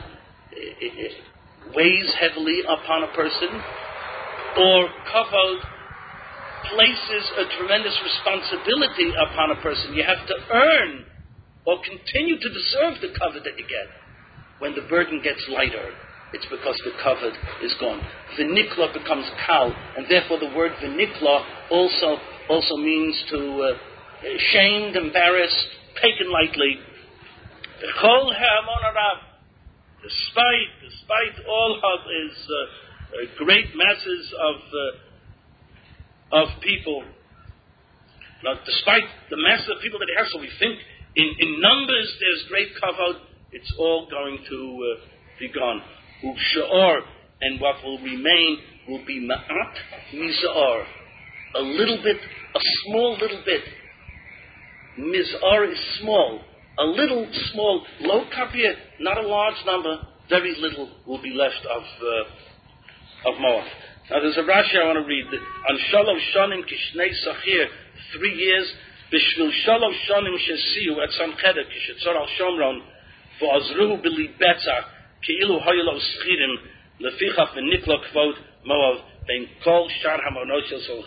A: weighs heavily upon a person, or kavod places a tremendous responsibility upon a person. You have to earn or continue to deserve the covet that you get. When the burden gets lighter, it's because the covet is gone. V'nikla becomes kal, and therefore the word v'nikla also also means to uh, shamed, embarrassed, taken lightly. V'chol ha'amon harav, despite despite all of his uh, uh, great masses of uh, of people, now despite the masses of people that he has, so we think. In, in numbers, there's great kavod. It's all going to uh, be gone. U'sha'or, and what will remain will be ma'at miz'ar, a little bit, a small little bit. Miz'ar is small, a little small, low kapir, not a large number. Very little will be left of uh, of Moab. Now, there's a Rashi I want to read. On Shalom Shanim Kishnei Sachir, three years. Bishvil Shalom Shanim Shesiu at Sanchedek Kishetzor al Shomron V'azruhu B'li Betzach Ki'ilu Haylo Schirim Lefichach V'niklo Kvod Moav Ben Kol Shar Hamonot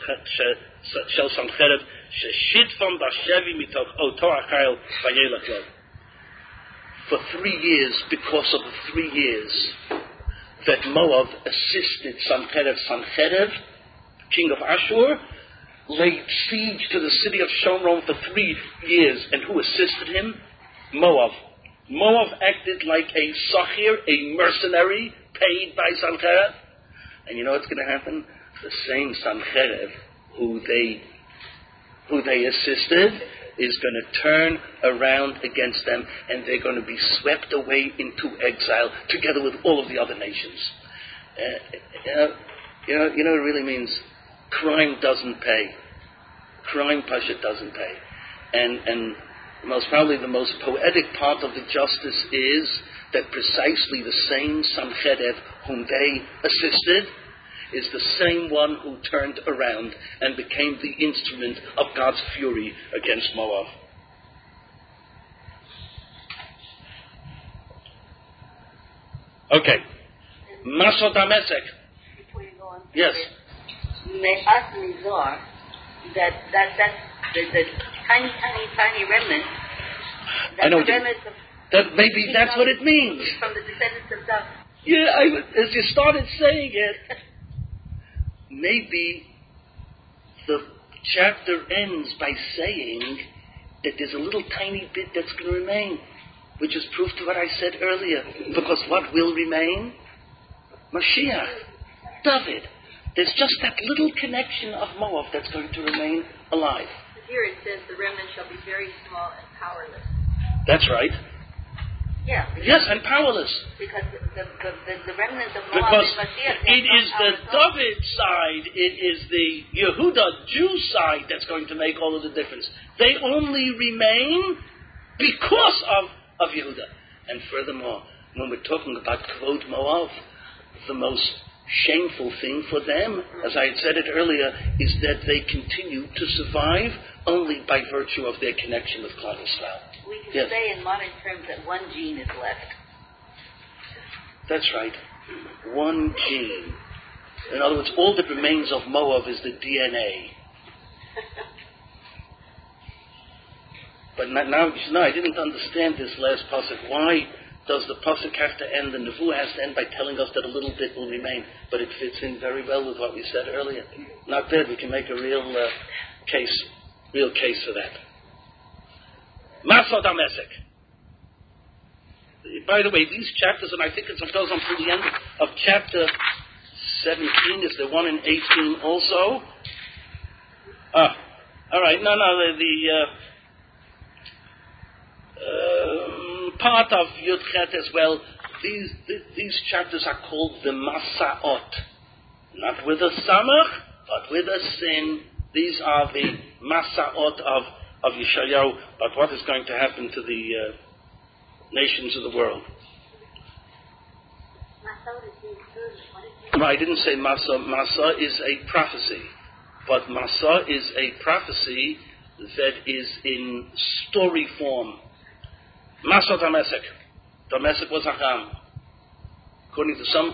A: Shel Sanchedek Sheshitfam Bashevi Mitoch Oto Achayel Vayelach Lo. for three years because of the three years that Moab assisted Sancherev. Sancherev, king of Ashur, laid siege to the city of Shomron for three years. And who assisted him? Moab. Moab acted like a sachir, a mercenary, paid by Sancherev. And you know what's going to happen? The same Sancherev who they, who they assisted is going to turn around against them, and they're going to be swept away into exile together with all of the other nations. Uh, you know, you know, you know what it really means? Crime doesn't pay. Crime, Pasha, doesn't pay. And, and most probably the most poetic part of the justice is that precisely the same Sancherev whom they assisted is the same one who turned around and became the instrument of God's fury against Moab. Okay. Masot HaMesek.
C: Before you go on.
A: Yes.
C: Me'at Mizar, that, that, that, the, the tiny, tiny, tiny remnant,
A: I know.
C: the remnant of,
A: That maybe that's what it means.
C: from the descendants of David.
A: Yeah, I, as you started saying it, maybe the chapter ends by saying that there's a little tiny bit that's going to remain, which is proof to what I said earlier. Because what will remain? Mashiach, David. There's just that little connection of Moab that's going to remain alive.
D: Here it says the remnant shall be very small and powerless.
A: That's right.
C: Yeah.
A: Yes, and powerless.
C: Because the, the, the, the remnant of Moab
A: Because
C: is Mashiach.
A: it is the David side, it is the Yehuda Jew side that's going to make all of the difference. They only remain because of, of Yehuda. And furthermore, when we're talking about Kvod Moab, the most shameful thing for them, as I had said it earlier, is that they continue to survive only by virtue of their connection with Klal Yisrael.
C: We can
A: Yes.
C: say in modern terms that one gene is left.
A: That's right. One gene. In other words, all that remains of Moab is the D N A. But now, no, I didn't understand this last pasuk. Why does the pasuk have to end, the nevuah has to end by telling us that a little bit will remain? But it fits in very well with what we said earlier. Not bad. We can make a real uh, case, real case for that. Masot HaMesek. By the way, these chapters, and I think it goes on to the end of chapter seventeen. Is there one in eighteen also? Ah, all right. No, no, the, the uh, um, part of Yud Chet as well. These, th- these chapters are called the Masaot. Not with a samach, but with a sin. These are the Masaot of of Yeshayahu, about what is going to happen to the uh, nations of the world. No, I didn't say Masa. Masa is a prophecy. But Masa is a prophecy that is in story form. Masot HaMesek. Damesek was Acham. According to some...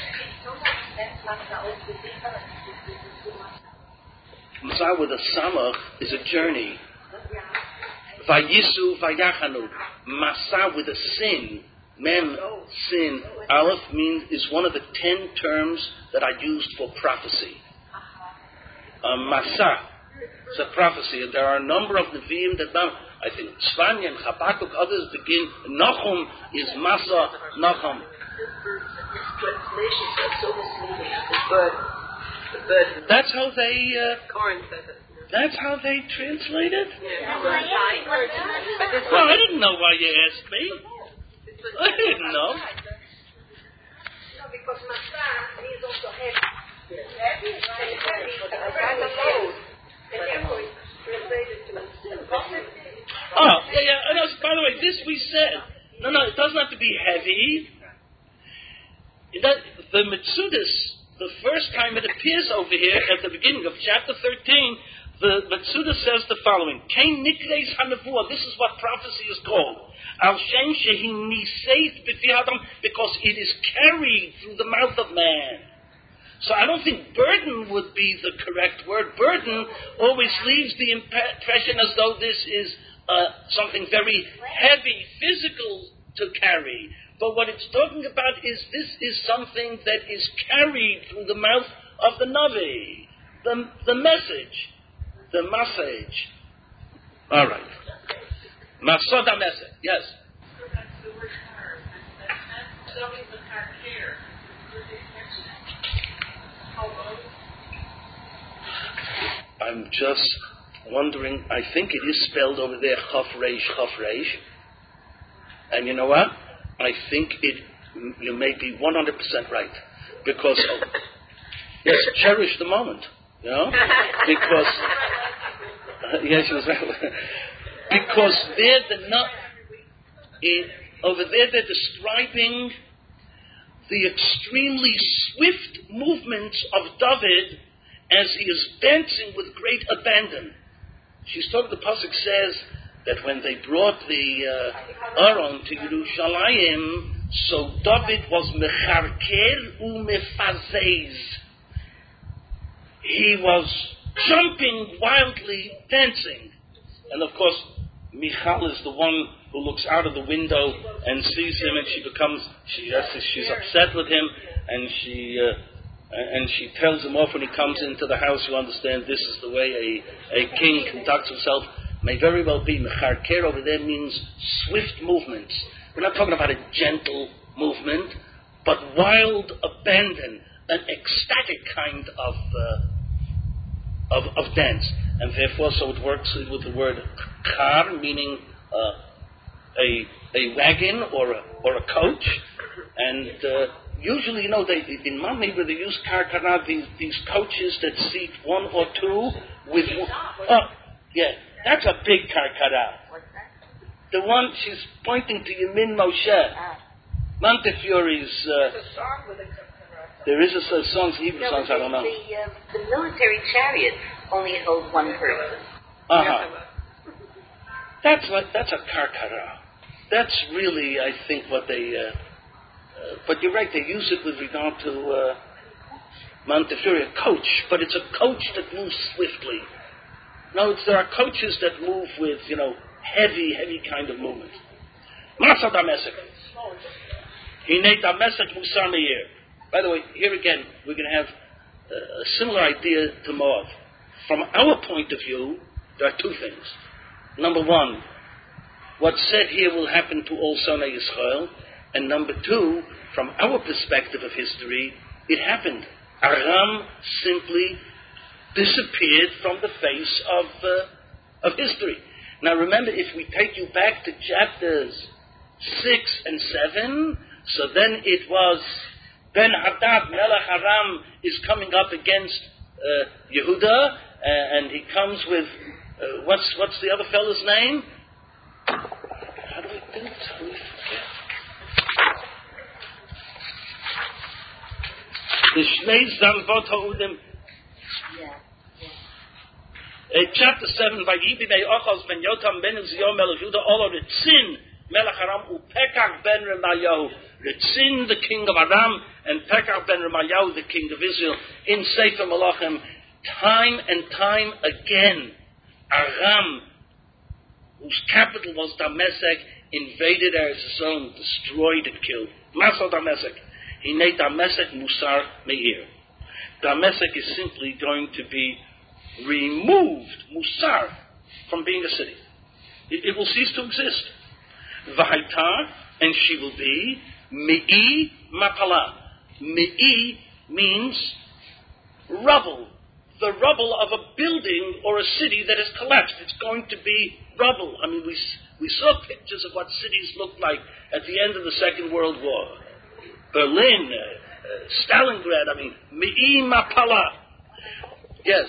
A: Masa with a Samach is a journey. Vayisu Vayachanu. Masa with a sin. Mem, sin. Aleph means is one of the ten terms that are used for prophecy. Uh, Masa. It's a prophecy. And there are a number of Nevi'im that now, I think Tzvanya and Habakkuk, others begin. Nachum is Masa Nachum.
C: His translations are so misleading. The bird. The bird.
A: That's how they. Uh,
C: Corn feather.
A: that's how they translate it.
C: Yeah.
A: Well, I didn't know why you asked me. I didn't know.
D: No, because Masa is also heavy. Heavy, right? Heavy, a kind of load. And therefore it's translated to
A: Oh, yeah, yeah. And also, by the way, this we said. No, no, it doesn't have to be heavy. That, the Metzudas, the first time it appears over here at the beginning of chapter thirteen, the Metzudas says the following: Kain nikreis hanavua. This is what prophecy is called. Al shem shehi niseit b'fi adam, because it is carried through the mouth of man. So I don't think burden would be the correct word. Burden always leaves the impression as though this is uh, something very heavy, physical to carry. But what it's talking about is this is something that is carried through the mouth of the Navi. The, the message. The message. All right. Masoda message. Yes.
C: So that's the word car. That's selling the car care.
A: I'm just wondering, I think it is spelled over there, Chaf Reish, Chaf Reish. And you know what? I think it, you may be one hundred percent right. Because, yes, cherish the moment, you know? Because, uh, yes, she was right. Because there, the not, it, over there they're describing the extremely swift movements of David as he is dancing with great abandon. She's talking, the pasuk says that when they brought the uh, Aaron to Yerushalayim, so David was mecharker u mefazez. He was jumping wildly, dancing. And of course, Michal is the one who looks out of the window and sees him, and she becomes, she she's upset with him, and she uh, and she tells him off when he comes into the house. You understand, this is the way a, a king conducts himself. May very well be. Mecharker over there means swift movements. We're not talking about a gentle movement, but wild abandon, an ecstatic kind of uh, of, of dance. And therefore, so it works with the word kar, meaning uh, a a wagon or a, or a coach. And uh, usually, you know, they in Mamre they use kar kara, these these coaches that seat one or two with one, oh yeah, that's a big kar kara. The one she's pointing to Yamin Moshe, Montefiori's. Uh, there is a, a songs, Hebrew
E: no,
A: songs.
E: the,
A: I don't know.
E: The, uh, the military chariot only holds one person.
A: Uh huh. That's like that's a kar kara. That's really, I think, what they. Uh, uh, but you're right. They use it with regard to uh, Montefiore, a coach, but it's a coach that moves swiftly. No, it's, there are coaches that move with, you know, heavy, heavy kind of movement. Masa Damesek. Hine Damesek Musar Meir. By the way, here again, we're going to have uh, a similar idea to Moab. From our point of view, there are two things. Number one, what's said here will happen to all Sonei Yisrael. And number two, from our perspective of history, it happened. Aram simply disappeared from the face of uh, of history. Now remember, if we take you back to chapters six and seven, so then it was Ben Hadad, Melech Aram, is coming up against uh, Yehuda, uh, and he comes with uh, what's what's the other fellow's name? How do we do this? How do we forget? The Shnei Zanvot Ha'udim. Uh, chapter seven, Vayibi Bei Ochaz Ben Yotam Ben Uziel Melech Yehuda Olo Ritzin Melech Aram Upekach Ben Remayahu. Ritzin, the king of Aram, and Pekach Ben Remayahu, the king of Israel. In Sefer Malachim, time and time again, Aram, whose capital was Damasek, invaded Eretz Yisrael, destroyed and killed. Masal Damasek. He made Damasek Musar Meir. Damasek is simply going to be removed, Musar, from being a city. It, it will cease to exist. Vahaita, and she will be Me'i Mapala. Me'i means rubble. The rubble of a building or a city that has collapsed. It's going to be rubble. I mean, we we saw pictures of what cities looked like at the end of the Second World War. Berlin, uh, uh, Stalingrad, I mean, Me'i Mapala. Yes.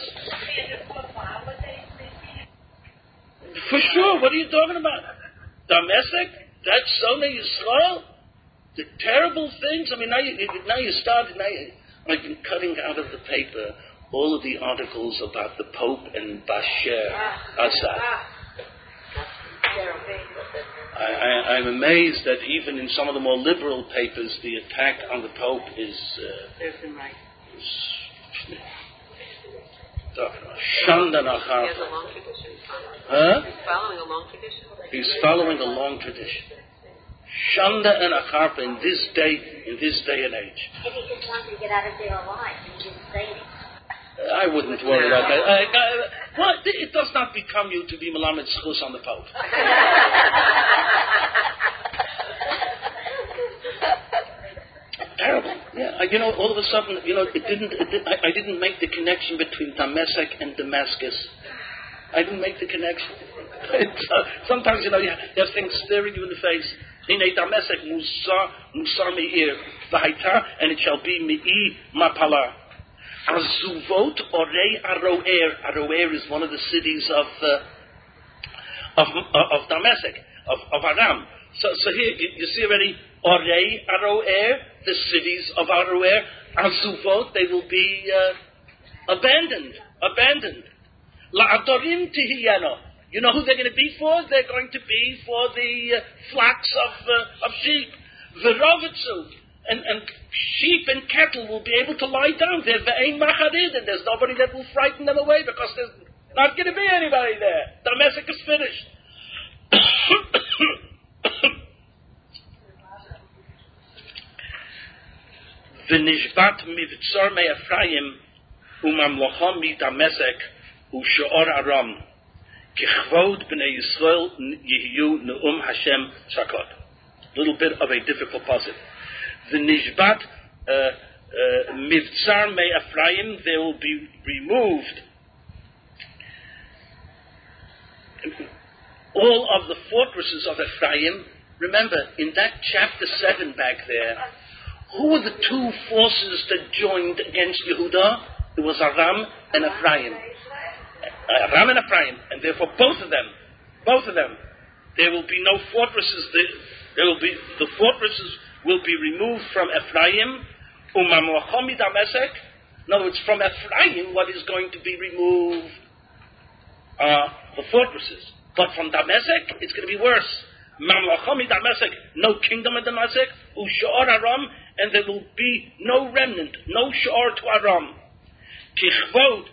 A: For sure. What are you talking about? Damasek? That's Sonei Yisrael? The terrible things? I mean, now you, now you start, now you, I've been cutting out of the paper all of the articles about the Pope and Bashar Assad. I, I, I'm amazed that even in some of the more liberal papers, the attack on the Pope is... Uh, is Shanda Nachar.
C: He has a long tradition.
A: Huh?
C: He's following a long tradition.
A: He's following a long tradition. Shanda and a harpa in this day, in this day and age.
B: If he just wanted to get out of there alive, and he didn't say anything.
A: I wouldn't worry about that. I, I, well, it does not become you to be Melamed Schus on the Pope. Terrible. Yeah, I, you know, all of a sudden, you know, it didn't. It did, I, I didn't make the connection between Damascus and Damascus. I didn't make the connection. uh, sometimes, you know, you have, you have things staring you in the face. Hine Damascus Musa Musa Meir V'Haita, and it shall be Me'i Mapala. Azuvot Orei Aroer. Aroer is one of the cities of uh, of, uh, of Damascus, of, of Aram. So, so here you, you see already Orei Aroer, the cities of Aroer. Azuvot, they will be uh, abandoned, abandoned. La'adorim Tihiyano. You know who they're going to be for? They're going to be for the uh, flocks of uh, of sheep. V'rovitzu. And, and sheep and cattle will be able to lie down there. Ve'ein macharid, and there's nobody that will frighten them away because there's not going to be anybody there. Damascus is finished. V'nishbat mivtzor me'Ephraim u'mamlochom miDamascus u'she'or Aram kichvod b'nei Yisrael yihiyu ne'um Hashem tzakot. A little bit of a difficult passage. The Nishbat Mivtzar Mei Ephraim, they will be removed. All of the fortresses of Ephraim. Remember, in that chapter seven back there, who were the two forces that joined against Yehuda? It was Aram and Ephraim. Aram and Ephraim, and therefore both of them, both of them, there will be no fortresses. There, there will be the fortresses. Will be removed from Ephraim, umamlochomi Damascus. In other words, from Ephraim, what is going to be removed are the fortresses. But from Damascus, it's going to be worse. Mamlochomi Damascus, no kingdom in Damascus, u'she'or Aram, and there will be no remnant, no she'or to Aram. Kichvod,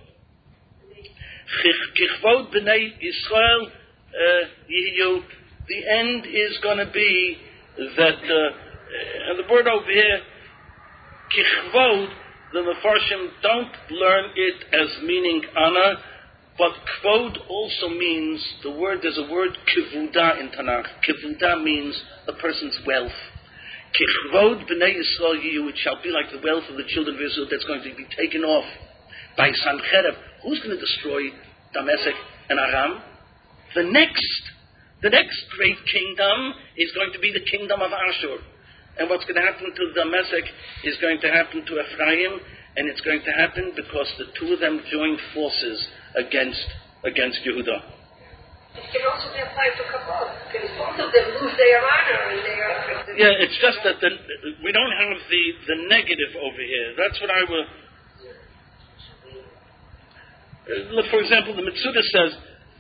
A: kichvod b'nei Yisrael yihiyu. The end is going to be that. Uh, And the word over here, kichvod, the Mefarshim don't learn it as meaning honor, but kvod also means, the word, there's a word kivuda in Tanakh. Kivuda means a person's wealth. Kichvod b'nei Yisrael yiyu, it shall be like the wealth of the children of Israel that's going to be taken off by Sancherib. Who's going to destroy Damascus and Aram? The next, the next great kingdom is going to be the kingdom of Ashur. And what's going to happen to Damascus is going to happen to Ephraim, and it's going to happen because the two of them joined forces against against Yehuda.
D: It can also be applied to Kabul, because both of them lose their honor and their...
A: Yeah, it's just that the, we don't have the, the negative over here. That's what I will... Uh, look, for example, the Metzudah says,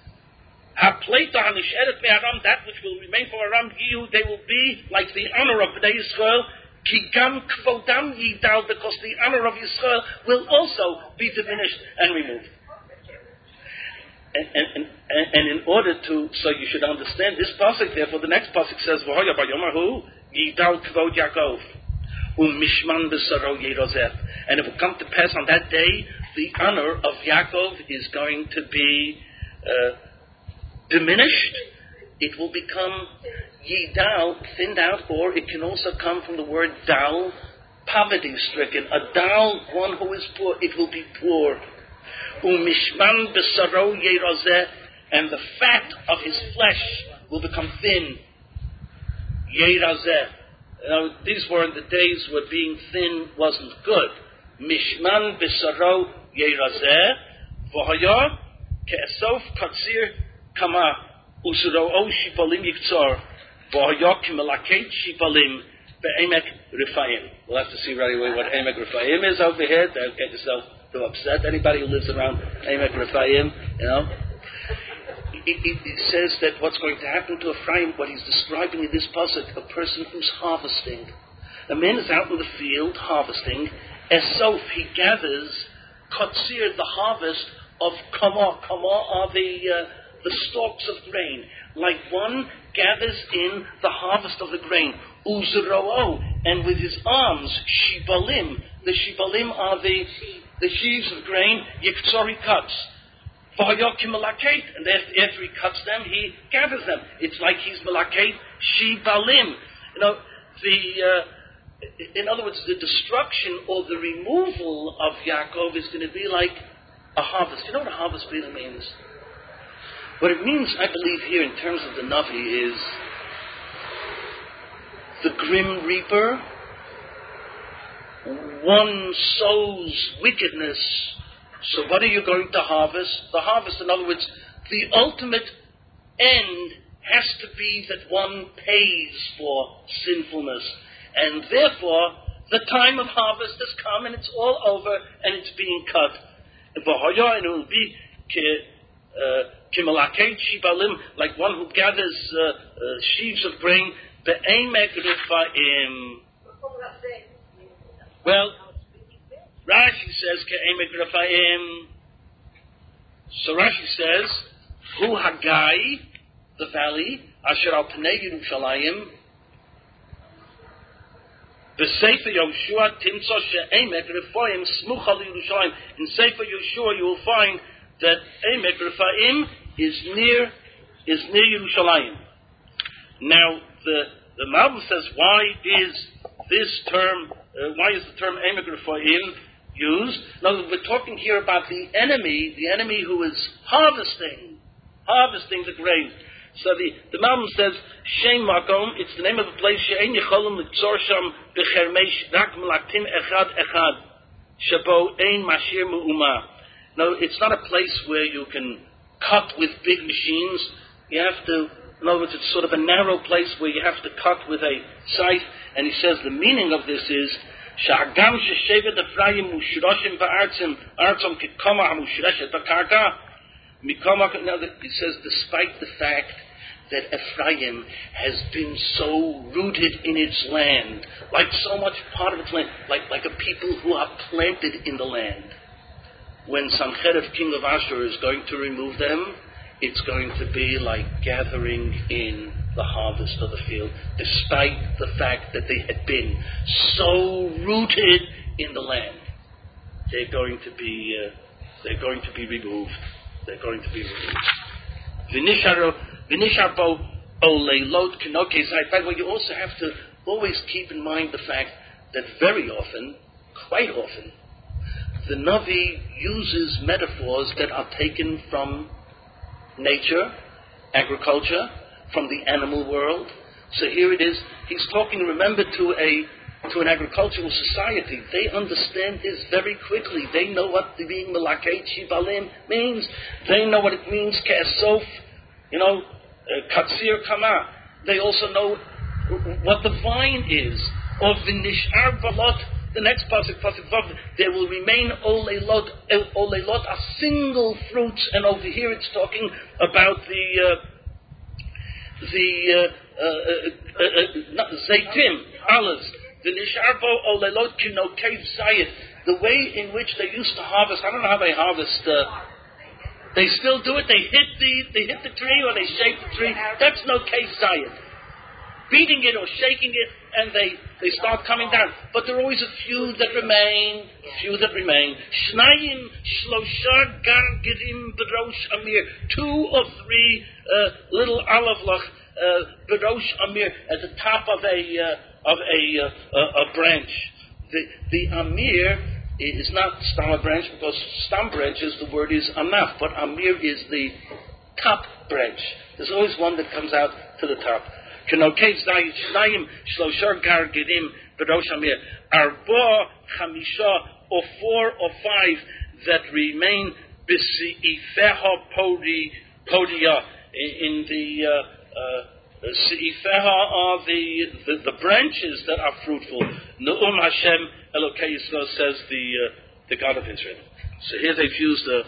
A: that which will remain for Aram, they will be like the honor of Bnei Yisrael, kigam kvodam yidal, because the honor of Yisrael will also be diminished and removed. And, and, and, and in order to, so you should understand this pasuk, therefore the next pasuk says, V'hoya b'yomahu yidal kvod Yaakov, u'mishman b'saro yerozeh. And it will come to pass on that day, the honor of Yaakov is going to be uh, diminished. It will become yidal, thinned out, or it can also come from the word dal, poverty-stricken. A dal, one who is poor, it will be poor. Umishman besaro yerozeh, and the fat of his flesh will become thin. Yerozeh. Now, these were in the days where being thin wasn't good. Mishman besaro yerozeh, v'hoya ke'esof katsir kama usuro shibalim yiktzor, v'hoya k'melaket shibalim be'emek Rephaim. We'll have to see right away what Emek Rephaim is over here. Don't get yourself too upset. Anybody who lives around Emek Rephaim, you know. It, it, it says that what's going to happen to Ephraim, what he's describing in this pasuk, a person who's harvesting. A man is out in the field harvesting. Esof, he gathers katsir, the harvest of kama. Kama are the uh, the stalks of grain. Like one gathers in the harvest of the grain. Uzro'o, and with his arms, shibalim. The shibalim are the, the sheaves of grain, Yiktsori cuts. V'hayokim malakate, and after he cuts them, he gathers them. It's like he's malakate shibalim. You know, the, uh, in other words, the destruction or the removal of Yaakov is going to be like a harvest. You know what a harvest really means? What it means, I believe, here in terms of the Navi is the grim reaper. One sows wickedness. So what are you going to harvest? The harvest, in other words, the ultimate end has to be that one pays for sinfulness. And therefore, the time of harvest has come and it's all over and it's being cut. And it will be kimalakei shibalim, like one who gathers uh, uh, sheaves of grain. Be'emek rifaim. Well, Rashi says ke'emek rifaim. So Rashi says, Hu Hagai, the valley, asher al pnei Yerushalayim. B'Sefer Yoshua timtzo she'emek rifaim smucha Yerushalayim. In Sefer Yoshua, you will find that Emek Rifaim is near is near Yerushalayim. Now the the Malbim says, why is this term uh, why is the term Emek Rifaim used? Now we're talking here about the enemy, the enemy who is harvesting harvesting the grain. So the the Malbim says Shem Makom, it's the name of a place she'ein yecholem l'tzor sham b'chermesh rak malaktim echad echad shabo ein mashir mu'uma. No, it's not a place where you can cut with big machines. You have to, in other words, it's sort of a narrow place where you have to cut with a scythe. And he says the meaning of this is, Sha'agam she'shevet Ephraim u'shroshim ba'artzim artzom kikoma ha'mushreshet ba'karka. Now, he says, despite the fact that Ephraim has been so rooted in its land, like so much part of its land, like, like a people who are planted in the land. When Sancherib, king of Ashur, is going to remove them, it's going to be like gathering in the harvest of the field, despite the fact that they had been so rooted in the land. They're going to be, uh, they're going to be removed. They're going to be removed. V'nisharbo oleilot k'nokei zayit. By the way, you also have to always keep in mind the fact that very often, quite often, the Navi uses metaphors that are taken from nature, agriculture, from the animal world. So here it is. He's talking, remember, to a to an agricultural society. They understand this very quickly. They know what the being Malakei Shibalim means. They know what it means, Ke'esof, you know, Katsir Kama. They also know what the vine is. Of V'nishar Balot. The next pasuk, pasuk vav, there will remain oleilot. Oleilot are single fruits, and over here it's talking about the uh, the uh, uh, uh, uh, zaytim, olives. The nisharbo oleilot kinokei zayit. The way in which they used to harvest, I don't know how they harvest. Uh, they still do it. They hit the they hit the tree or they shake the tree. That's no case zayit. Beating it or shaking it, and they, they start coming down. But there are always a few that remain, a few that remain. Shnayim shlosha gargedim berosh amir. Two or three uh, little olive loch uh, berosh amir at the top of a uh, of a, uh, a branch. The the amir is not stam a branch because stam branches the word is anaf, but amir is the top branch. There's always one that comes out to the top. Kenokei zayit shnayim shloshar gargedim berosh amir. Arba chamisha or four or five that remain b'seifeha podi podia in the uh, uh, seifeha are the, the the branches that are fruitful. Ne'um Hashem Elokei Yisrael, says the uh, the God of Israel. So here they've used a.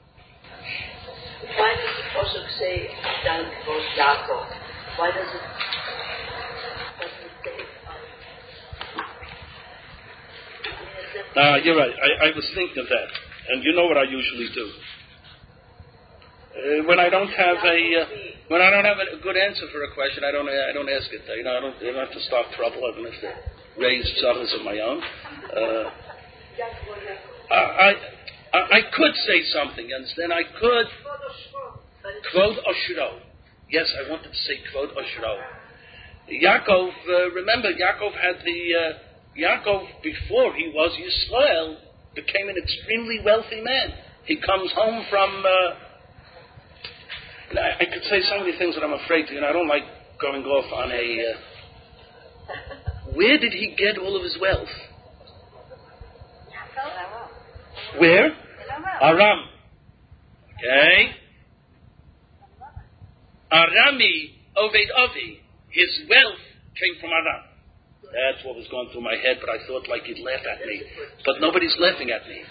C: Why does the pasuk say Dank goes Yaakov? Why does it?
A: Ah, uh, you're right. I, I was thinking of that, and you know what I usually do. Uh, when I don't have a uh, when I don't have a good answer for a question, I don't I don't ask it. You know, I don't, I don't have to start trouble. I don't have to raise others of my own. Uh, I, I I could say something. You understand? I could quote Oshro. Yes, I wanted to say quote Oshro. Yaakov. Uh, remember, Yaakov had the uh, Yaakov before he was Yisrael became an extremely wealthy man. He comes home from. Uh, I, I could say so many things that I'm afraid to. You know, I don't like going off on a. Uh, where did he get all of his wealth? Where? Aram. Okay. Arami Oved Avi. His wealth came from Aram. That's what was going through my head, but I thought like you'd laugh at me. But nobody's laughing at me.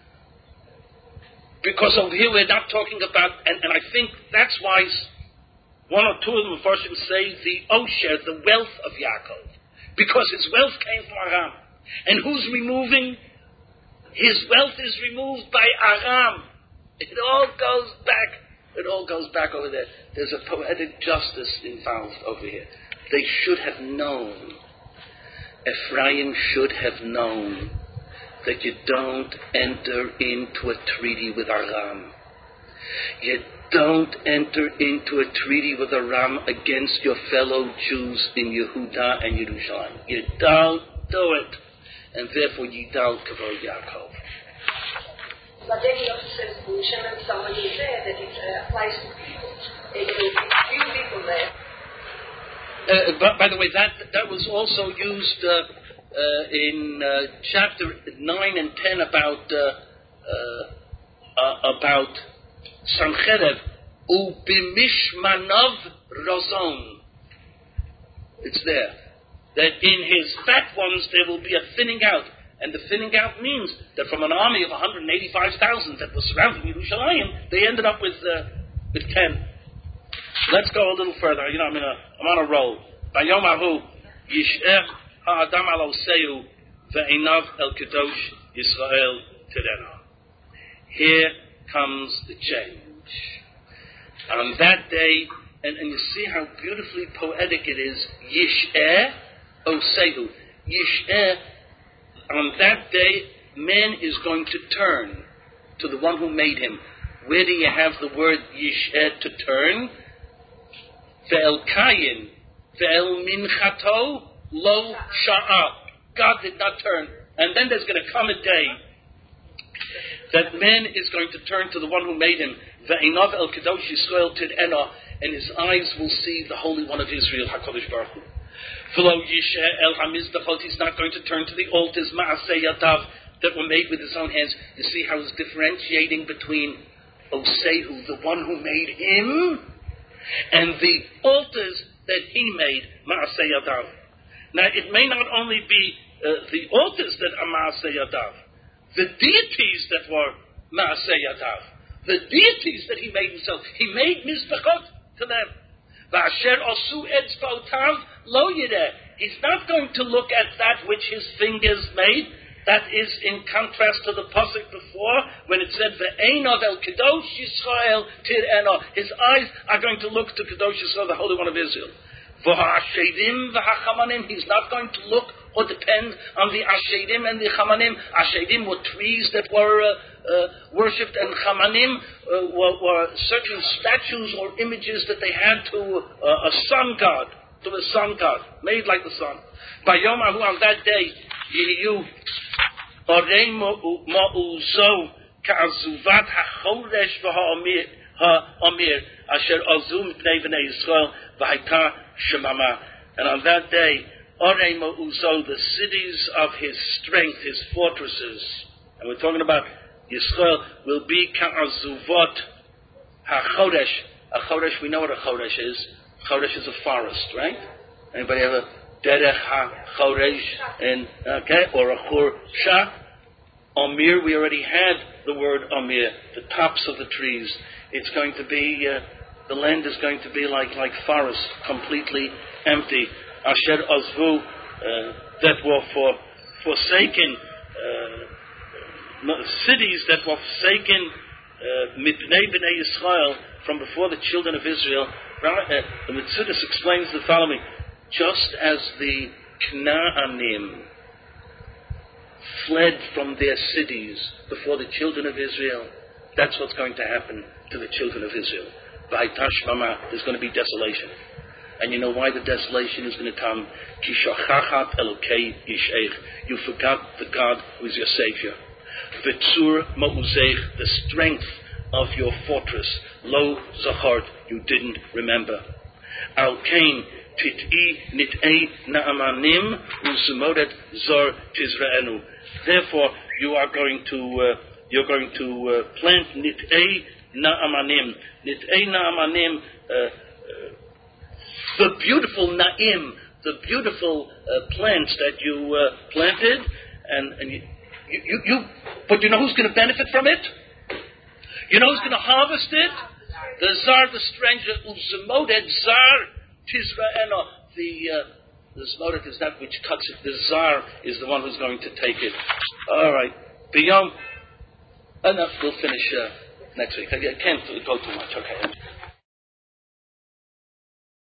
A: Because over here we're not talking about, and, and I think that's why one or two of them first say the Osher, the wealth of Yaakov. Because his wealth came from Aram. And who's removing? His wealth is removed by Aram. It all goes back. It all goes back over there. There's a poetic justice involved over here. They should have known. Ephraim should have known that you don't enter into a treaty with Aram. You don't enter into a treaty with Aram against your fellow Jews in Yehuda and Yerushalayim. You don't do it. And therefore you don't kavod Yaakov.
D: But then he also says, Hashem and somebody is there, that it uh, applies to people. There will be few people there.
A: Uh, but, by the way, that that was also used uh, uh, in uh, chapter nine and ten about uh, uh, uh, about Sancherev ubimishmanov rozon. It's there that in his fat ones there will be a thinning out, and the thinning out means that from an army of one hundred eighty-five thousand that was surrounding Yerushalayim, they ended up with uh, with ten. Let's go a little further. You know, I'm, in a, I'm on a roll. Bayom ahu yish'er ha'adam al oseu ve'enav el kadosh Yisrael tirena. Here comes the change. And on that day, and, and you see how beautifully poetic it is. Yish'er oseu. Yish'er. On that day, man is going to turn to the one who made him. Where do you have the word yish'er to turn? Ve'el kayin, ve'el minchato, lo sha'a. God did not turn. And then there's going to come a day that man is going to turn to the one who made him. Ve'inav el kadosh Yisrael tid'ena, and his eyes will see the Holy One of Israel, HaKadosh Baruch Hu. V'lo yisheh el hamizbachot, he's not going to turn to the altars, ma'aseh yadav, that were made with his own hands. You see how he's differentiating between Osehu, the one who made him, and the altars that he made, Ma'aseh Yadav. Now, it may not only be uh, the altars that are Ma'aseh Yadav, the deities that were Ma'aseh Yadav, the deities that he made himself. He made Mizbachot to them. V'asher osu etzbaotav lo yireh. He's not going to look at that which his fingers made. That is in contrast to the pasuk before, when it said, "Ve'einav el kadosh Yisrael tir'ena." His eyes are going to look to Kadosh Yisrael, the Holy One of Israel. V'ha'ashedim v'ha'chamanim. He's not going to look or depend on the ashedim and the chamanim. Ashedim were trees that were uh, uh, worshipped, and chamanim uh, were, were certain statues or images that they had to uh, a sun god, to the sun god, made like the sun. By Yom Ahu, on that day, Yehu Orei Ma'uzo Ka'azuvat HaChoresh V'Ha'amir Asher Azum Pnei B'nei Yisrael V'Haita Shemama. And on that day, Orei Ma'uzo, the cities of his strength, his fortresses, and we're talking about Yisrael, will be Ka'azuvot HaChoresh. A Choresh, we know what a Choresh is. Choresh is a forest, right? Anybody ever Derech HaChoresh, and okay, or a Chorsha? Amir, we already had the word Amir, the tops of the trees. It's going to be, uh, the land is going to be like, like forest, completely empty. Asher Azvu, uh, that were for forsaken, uh, cities that were forsaken Mipnei Bnei Yisrael, from before the children of Israel. Uh, the Metzudas explains the following: just as the Knaanim fled from their cities before the children of Israel, that's what's going to happen to the children of Israel. By Tashmama, there's going to be desolation. And you know why the desolation is going to come? Ki shachachat Elokei Yisheich. You forgot the God who is your Savior. V'tzur ma'uzeich, the strength of your fortress. Lo zachart, you didn't remember. Al kain tit'i nit'ei na'amanim u'zumodet zor tizra'enu. Therefore, you are going to uh, you're going to uh, plant nit'ei na'amanim. Nit'ei na'amanim. Uh, The beautiful na'im, the beautiful uh, plants that you uh, planted, and, and you, you, you, you, but you know who's going to benefit from it? You know who's going to harvest it? The zar, the stranger, u'zemodet zar tizra'eno. The uh, the zemodet is that which cuts it. The zar is the one who's going to take it. All right, beyond enough. We'll finish uh, next week. I can't go too much. Okay.